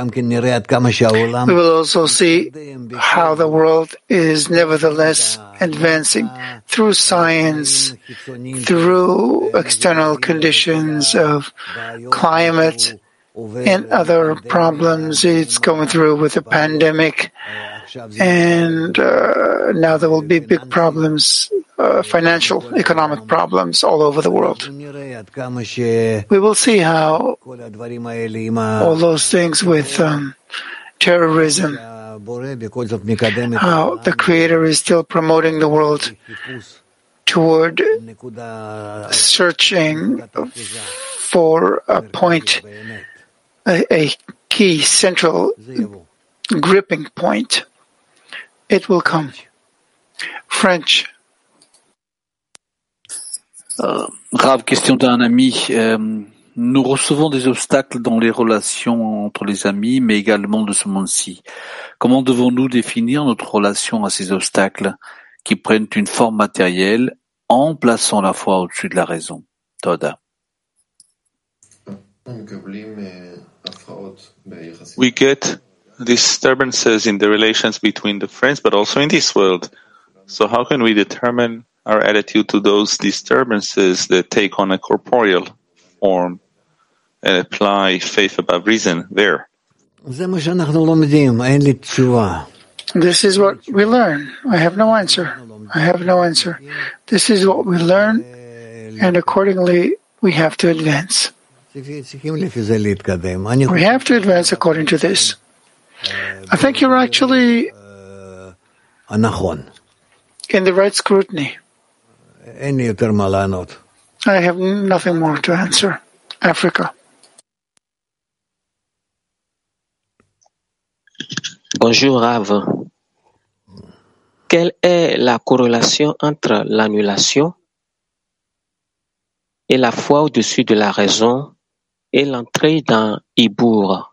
will also see how the world is nevertheless advancing through science, through external conditions of climate and other problems it's going through with the pandemic. And now there will be big problems, financial, economic problems all over the world. We will see how all those things with terrorism, how the Creator is still promoting the world toward searching for a point, a key, central, gripping point. It will come. French. Grave question d'un ami. Nous recevons des obstacles dans les relations entre les amis, mais également de ce monde-ci. Comment devons-nous définir notre relation à ces obstacles qui prennent une forme matérielle en plaçant la foi au-dessus de la raison? Toda. We get disturbances in the relations between the friends, but also in this world. So how can we determine our attitude to those disturbances that take on a corporeal form and apply faith above reason there? This is what we learn. I have no answer. This is what we learn, and accordingly we have to advance. We have to advance according to this. I think you're actually in the right scrutiny. I have nothing more to answer. Africa. Bonjour Rav. Quelle est la corrélation entre l'annulation et la foi au-dessus de la raison et l'entrée dans Ibur?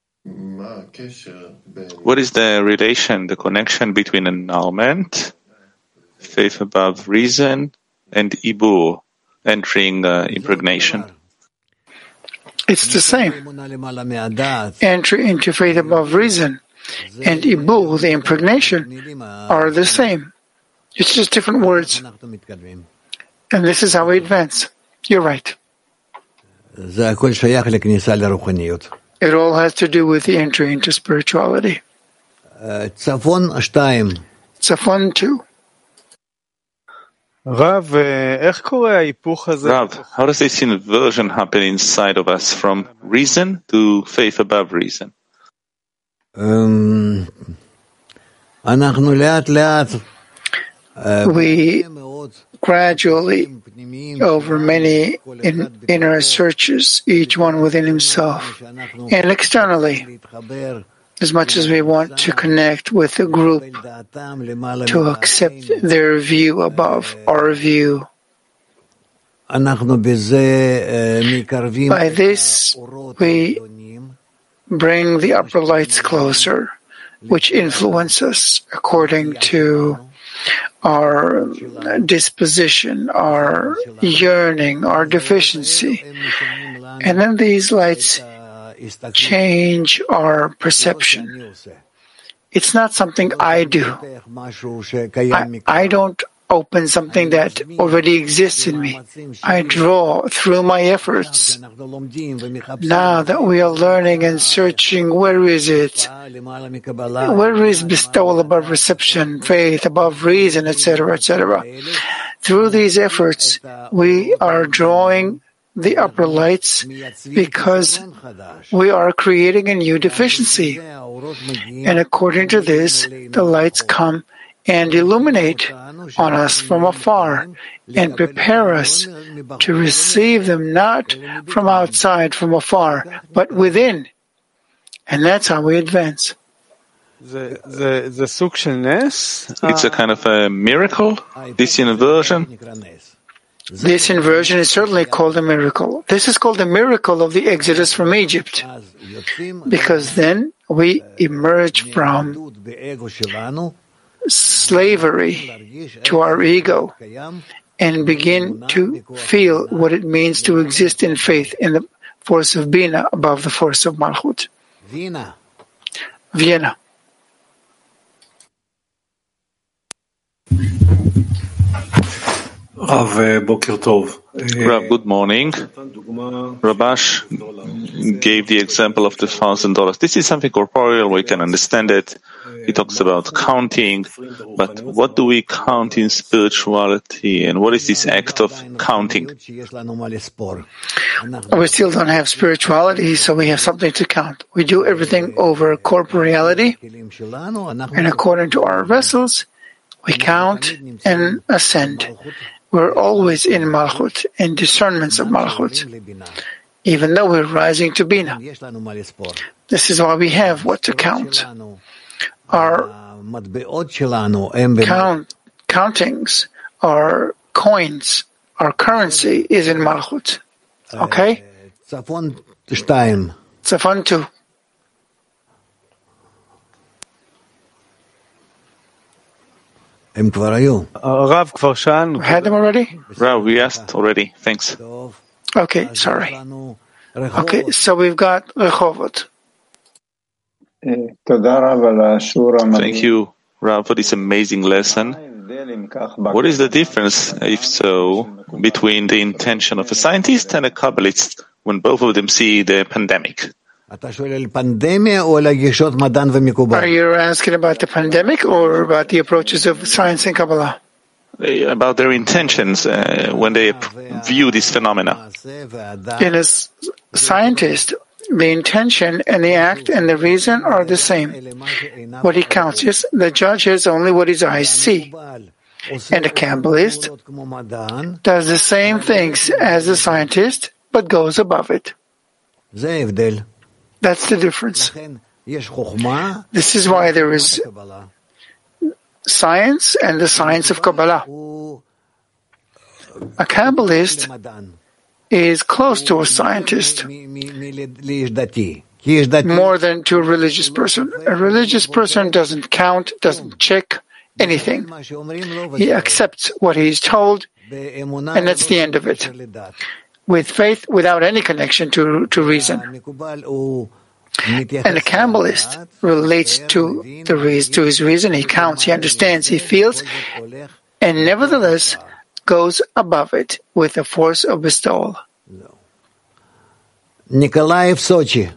What is the relation, the connection between annulment, faith above reason, and Ibur, entering impregnation? It's the same. Entry into faith above reason and Ibur, the impregnation, are the same. It's just different words. And this is how we advance. You're right. It all has to do with the entry into spirituality. Tzafon 2. Rav, how does this inversion happen inside of us from reason to faith above reason? We gradually, over many inner searches, each one within himself, and externally, as much as we want to connect with a group, to accept their view above our view. By this, we bring the upper lights closer, which influence us according to our disposition, our yearning, our deficiency. And then these lights change our perception. It's not something I do. I don't open something that already exists in me. I draw through my efforts. Now that we are learning and searching, where is it? Where is bestowal above reception, faith above reason, etc., etc.? Through these efforts, we are drawing the upper lights because we are creating a new deficiency. And according to this, the lights come and illuminate on us from afar and prepare us to receive them not from outside, from afar, but within. And that's how we advance. It's a kind of a miracle, this inversion? This inversion is certainly called a miracle. This is called the miracle of the exodus from Egypt, because then we emerge from slavery to our ego and begin to feel what it means to exist in faith in the force of Bina above the force of Malchut. Vienna. Rav, good morning. Rabash gave the example of the $1,000. This is something corporeal, we can understand it. He talks about counting, but what do we count in spirituality, and what is this act of counting? We still don't have spirituality, so we have something to count. We do everything over corporeality, and according to our vessels, we count and ascend. We're always in Malchut, in discernments of Malchut, even though we're rising to Bina. This is why we have what to count. Our countings, our coins, our currency is in Malchut. Okay? Tzafon 2. Rav, had them already? Rav, we asked already. Thanks. Okay, sorry. Okay, so we've got Rehovot. Thank you, Rav, for this amazing lesson. What is the difference, if so, between the intention of a scientist and a Kabbalist when both of them see the pandemic? Are you asking about the pandemic or about the approaches of science and Kabbalah? About their intentions when they view this phenomena. In a scientist, the intention and the act and the reason are the same. What he counts is the judge has only what his eyes see. And a Kabbalist does the same things as the scientist, but goes above it. That's the difference. This is why there is science and the science of Kabbalah. A Kabbalist is close to a scientist more than to a religious person. A religious person doesn't count, doesn't check anything. He accepts what he is told, and that's the end of it. With faith, without any connection to reason. And a Kabbalist relates to his reason. He counts, he understands, he feels, and nevertheless goes above it with the force of bestowal. Nikolaev, Sochi.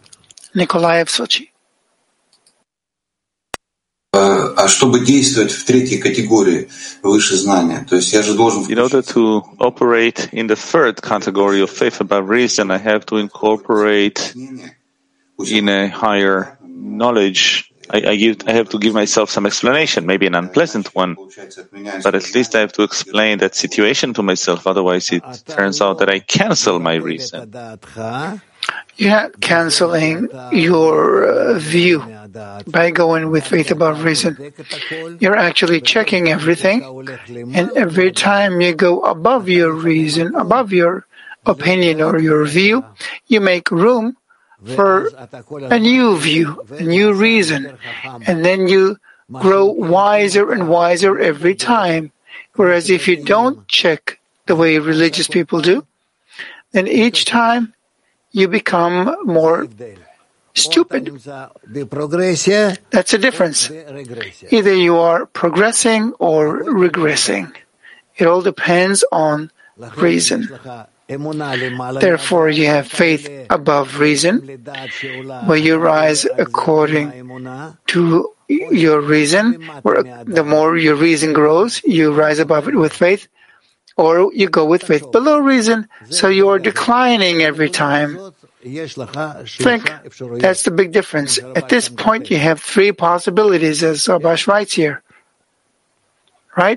In order to operate in the third category of faith above reason, I have to incorporate in a higher knowledge. I have to give myself some explanation, maybe an unpleasant one, but at least I have to explain that situation to myself. Otherwise, it turns out that I cancel my reason. You're not canceling your view by going with faith above reason. You're actually checking everything, and every time you go above your reason, above your opinion or your view, you make room for a new view, a new reason, and then you grow wiser and wiser every time. Whereas if you don't check the way religious people do, then each time you become more stupid. That's the difference. Either you are progressing or regressing. It all depends on reason. Therefore, you have faith above reason, where you rise according to your reason. Where the more your reason grows, you rise above it with faith, or you go with faith below reason, so you are declining every time. Think, that's the big difference. At this point, you have three possibilities, as Rabash writes here. Right?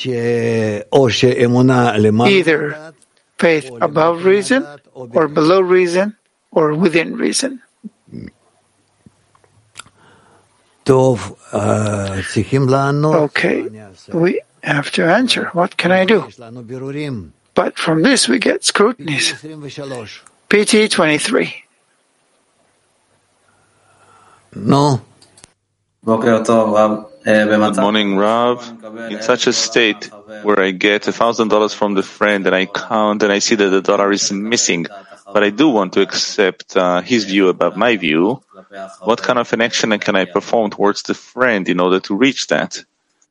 Either faith above reason, or below reason, or within reason. Okay, we have to answer. What can I do? But from this we get scrutinies. PT 23. No. Good morning, Rav. In such a state where I get $1,000 from the friend and I count and I see that the dollar is missing, but I do want to accept his view above my view, what kind of an action can I perform towards the friend in order to reach that?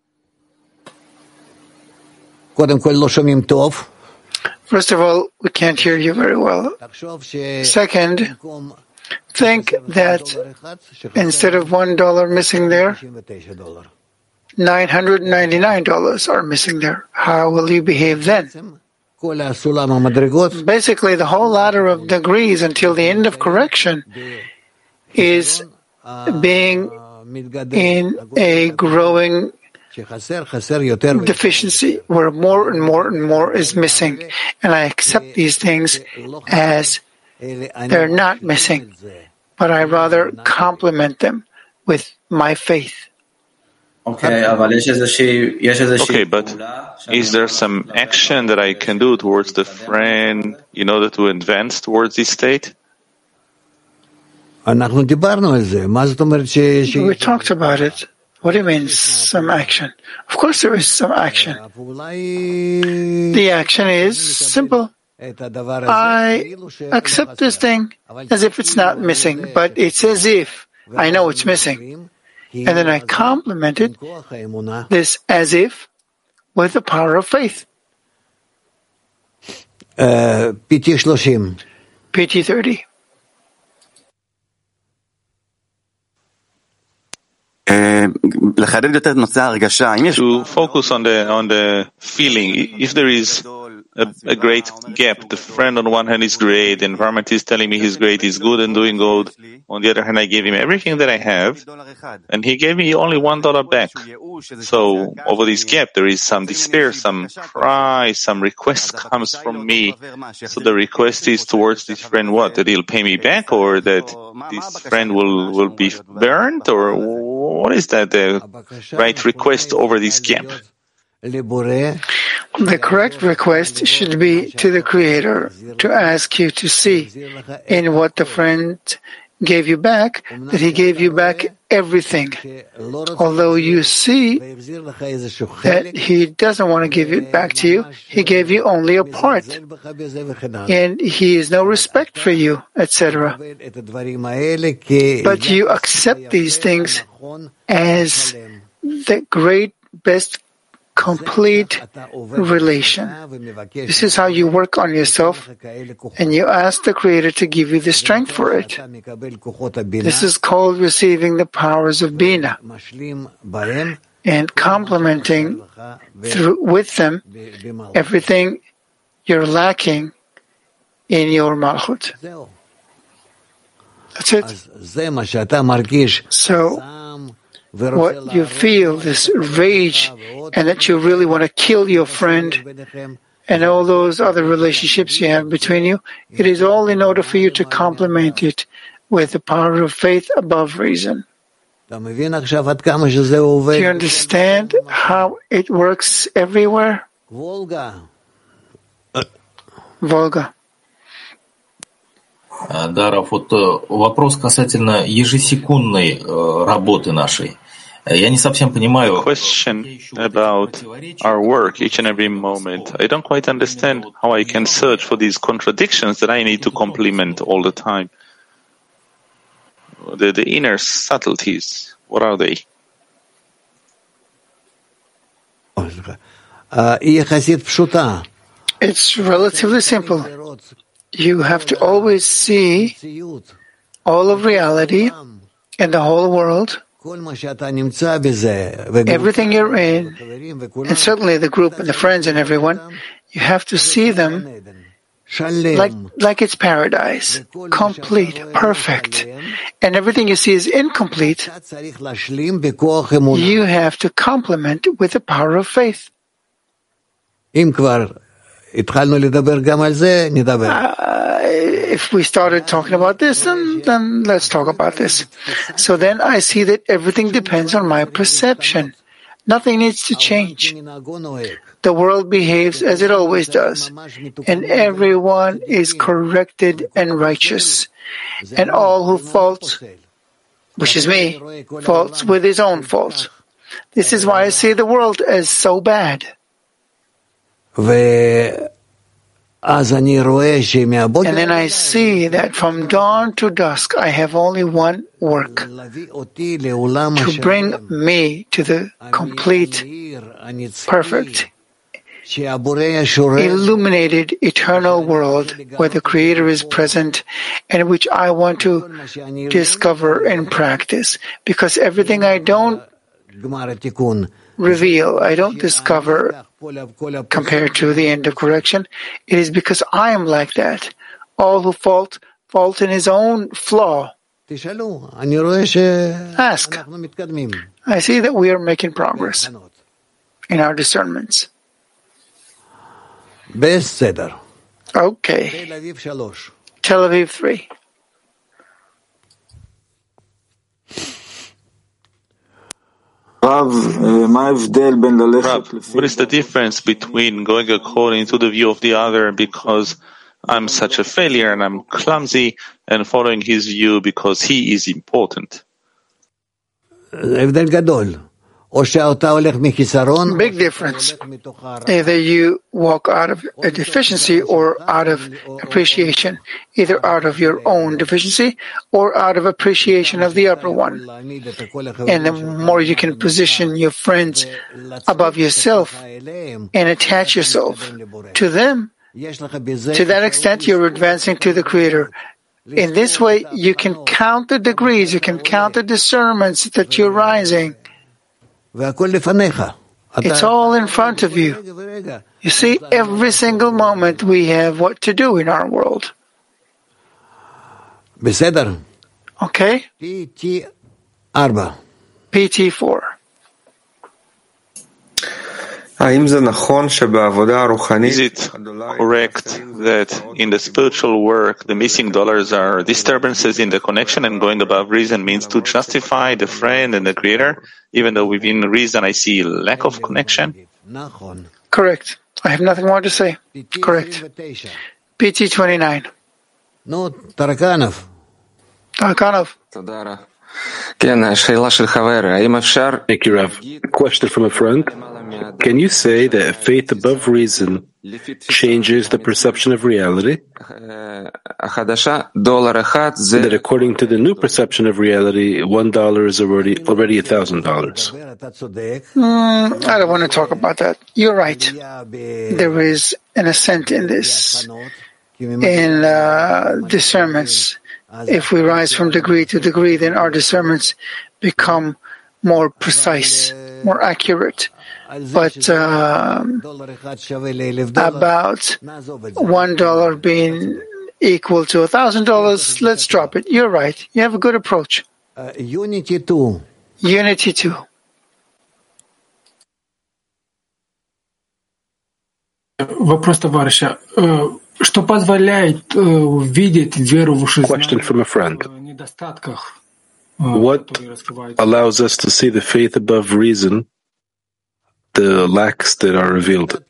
First of all, we can't hear you very well. Second, think that instead of $1 missing there, $999 are missing there. How will you behave then? Basically, the whole ladder of degrees until the end of correction is being in a growing deficiency where more and more and more is missing. And I accept these things as they're not missing, but I rather complement them with my faith. Okay, but is there some action that I can do towards the friend in order to advance towards this state? We talked about it. What do you mean, some action? Of course there is some action. The action is simple. I accept this thing as if it's not missing, but it's as if I know it's missing. And then I complemented this as if with the power of faith. PT 30. To focus on the feeling, if there is a great gap, the friend on one hand is great, the environment is telling me he's great, he's good and doing good. On the other hand, I gave him everything that I have, and he gave me only $1 back. So over this gap, there is some despair, some cry, some request comes from me. So the request is towards this friend what? That he'll pay me back, or that this friend will be burned, or what is that the right request over this gap? The correct request should be to the Creator to ask you to see in what the friend gave you back, that he gave you back everything. Although you see that he doesn't want to give it back to you, he gave you only a part. And he has no respect for you, etc. But you accept these things as the great, best, complete relation. This is how you work on yourself, and you ask the Creator to give you the strength for it. This is called receiving the powers of Bina and complementing with them everything you're lacking in your Malchut. That's it. So, what you feel, this rage, and that you really want to kill your friend, and all those other relationships you have between you, it is all in order for you to complement it with the power of faith above reason. Do you understand how it works everywhere? Volga. Да, Раф, вот вопрос касательно ежесекундной работы нашей. Я не совсем понимаю. Question about our work each and every moment. I don't quite understand how I can search for these contradictions that I need to complement all the time. The inner subtleties, what are they? It's relatively simple. You have to always see all of reality and the whole world, everything you're in, and certainly the group and the friends and everyone. You have to see them like it's paradise, complete, perfect. And everything you see is incomplete. You have to complement with the power of faith. If we started talking about this, then let's talk about this. So then I see that everything depends on my perception. Nothing needs to change. The world behaves as it always does, and everyone is corrected and righteous. And all who faults, which is me, faults with his own faults. This is why I see the world as so bad. And then I see that from dawn to dusk I have only one work: to bring me to the complete, perfect, illuminated, eternal world where the Creator is present and which I want to discover and practice. Because everything I don't reveal, I don't discover compared to the end of correction, it is because I am like that. All who fault in his own flaw. Ask. I see that we are making progress in our discernments. Okay. Tel Aviv 3. Rav, what is the difference between going according to the view of the other because I'm such a failure and I'm clumsy, and following his view because he is important? Big difference. Either you walk out of a deficiency or out of appreciation, either out of your own deficiency or out of appreciation of the upper one. And the more you can position your friends above yourself and attach yourself to them, to that extent you're advancing to the Creator. In this way, you can count the degrees, you can count the discernments that you're rising. It's all in front of you. You see, every single moment we have what to do in our world. Okay? PT4. Is it correct that in the spiritual work the missing dollars are disturbances in the connection, and going above reason means to justify the friend and the Creator, even though within reason I see lack of connection? Correct. I have nothing more to say. Correct. PT29. No, Tarakanov. Thank you, Rav. Question from a friend. Can you say that faith above reason changes the perception of reality? That according to the new perception of reality, $1 is already $1,000. I don't want to talk about that. You're right. There is an ascent in this, in discernments. If we rise from degree to degree, then our discernments become more precise, more accurate. But about $1 being equal to $1,000, let's drop it. You're right. You have a good approach. Unity 2. Unity 2. Вопрос товарища. Что позволяет видеть веру в Question from a friend. What allows us to see the faith above reason, the lacks that are revealed?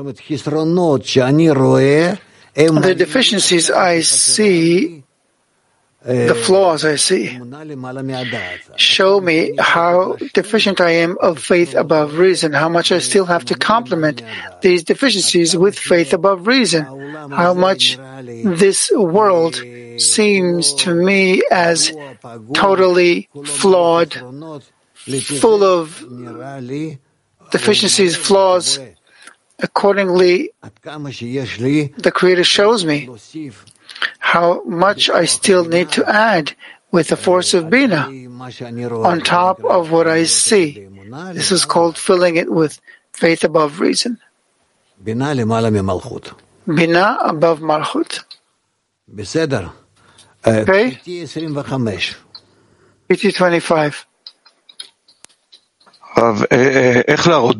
The deficiencies I see, the flaws I see, show me how deficient I am of faith above reason, how much I still have to complement these deficiencies with faith above reason, how much this world seems to me as totally flawed, full of deficiencies, flaws. Accordingly, the Creator shows me how much I still need to add with the force of Bina on top of what I see. This is called filling it with faith above reason. Bina above Malchut. Okay? PT25. Rav, how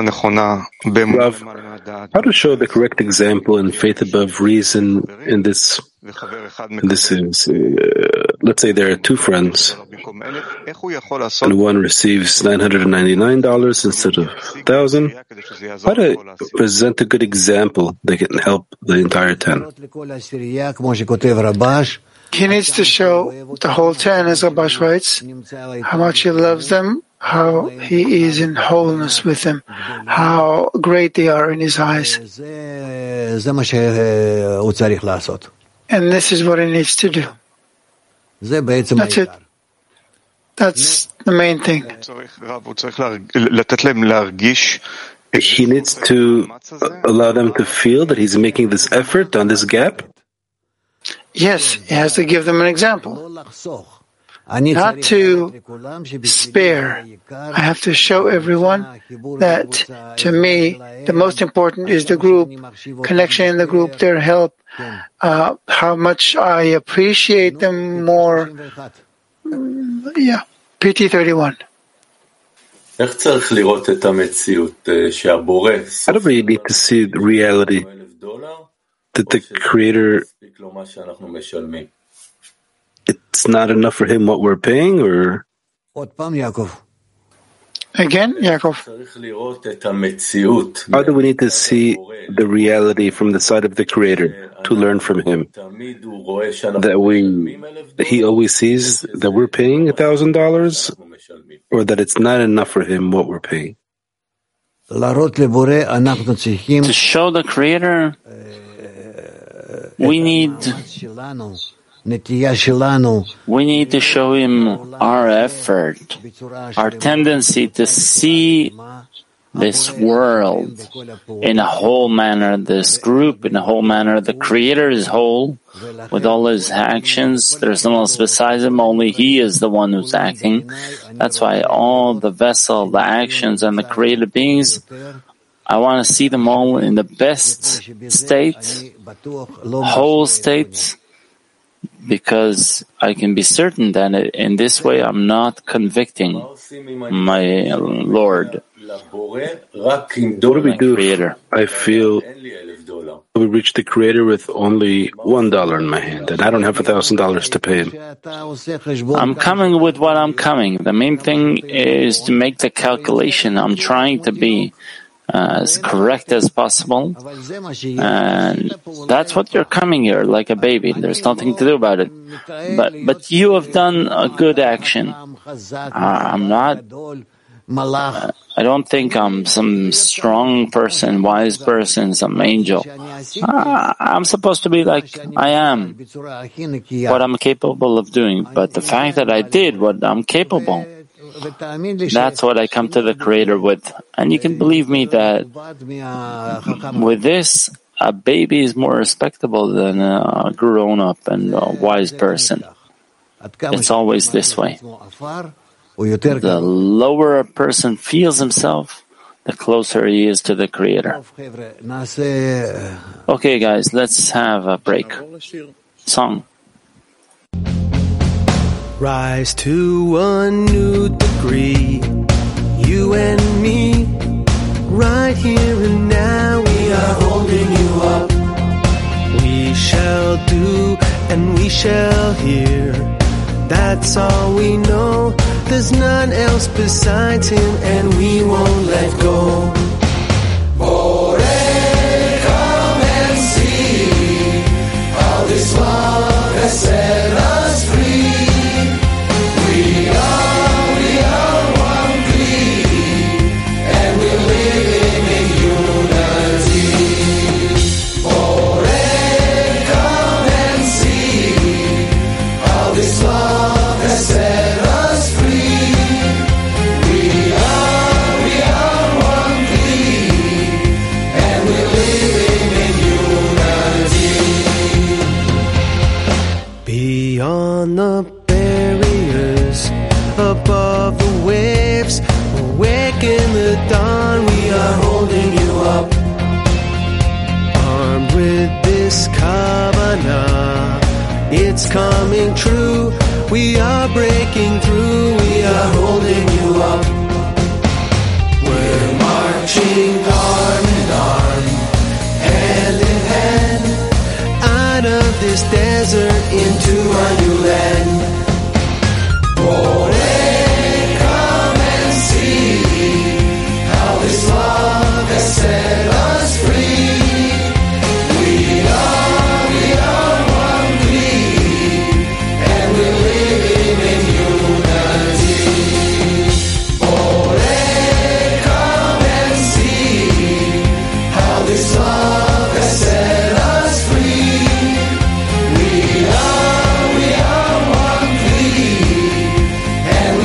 to show the correct example in faith above reason in this is, let's say there are two friends, and one receives $999 instead of $1,000. How to present a good example that can help the entire 10? He needs to show the whole 10, as Rabash writes, how much he loves them, how he is in wholeness with them, how great they are in his eyes. And this is what he needs to do. That's it. That's the main thing. He needs to allow them to feel that he's making this effort on this gap. Yes, he has to give them an example. Not to spare. I have to show everyone that, to me, the most important is the group, connection in the group, their help, how much I appreciate them more. Yeah, PT31. How do we need to see the reality that the Creator, it's not enough for him what we're paying, or? Again, Yaakov. How do we need to see the reality from the side of the Creator to learn from him? That he always sees that we're paying $1,000, or that it's not enough for him what we're paying? To show the Creator, we need to show Him our effort, our tendency to see this world in a whole manner, this group in a whole manner. The Creator is whole with all His actions. There's no one else besides Him. Only He is the one who's acting. That's why all the vessel, the actions, and the created beings, I want to see them all in the best state, whole state, because I can be certain that in this way I'm not convicting my Lord. What do we do if I feel we reach the Creator with only $1 in my hand and I don't have $1,000 to pay Him? I'm coming with what I'm coming. The main thing is to make the calculation. I'm trying to be as correct as possible, and that's what you're coming here, like a baby. There's nothing to do about it. But you have done a good action. I'm not. I don't think I'm some strong person, wise person, some angel. I'm supposed to be like I am, what I'm capable of doing. But the fact that I did what I'm capable, that's what I come to the Creator with. And you can believe me that with this, a baby is more respectable than a grown-up and a wise person. It's always this way. The lower a person feels himself, the closer he is to the Creator. Okay, guys, let's have a break. Song. Rise to a new degree, you and me, right here and now. We are holding you up. We shall do and we shall hear. That's all we know. There's none else besides Him, and we won't let go. Borei, come and see how this love has set us free. We are one plea, and we're living in unity. Borei, come and see how this love has set us free. We are one plea, and we're living in unity. Beyond the barriers, above the waves, awake in the dawn, we are holding you up. Armed with this kavanah, it's coming true. We are breaking through. We are holding you up. We're marching arm in arm, hand in hand, out of this desert into a new land. Borei, come and see how this love has set us free. We are one plea, and we're living in unity. Borei, come and see how this love has set us free. We are one plea, and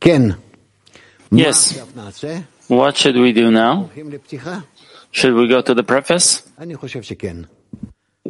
Yes. What should we do now? Should we go to the preface?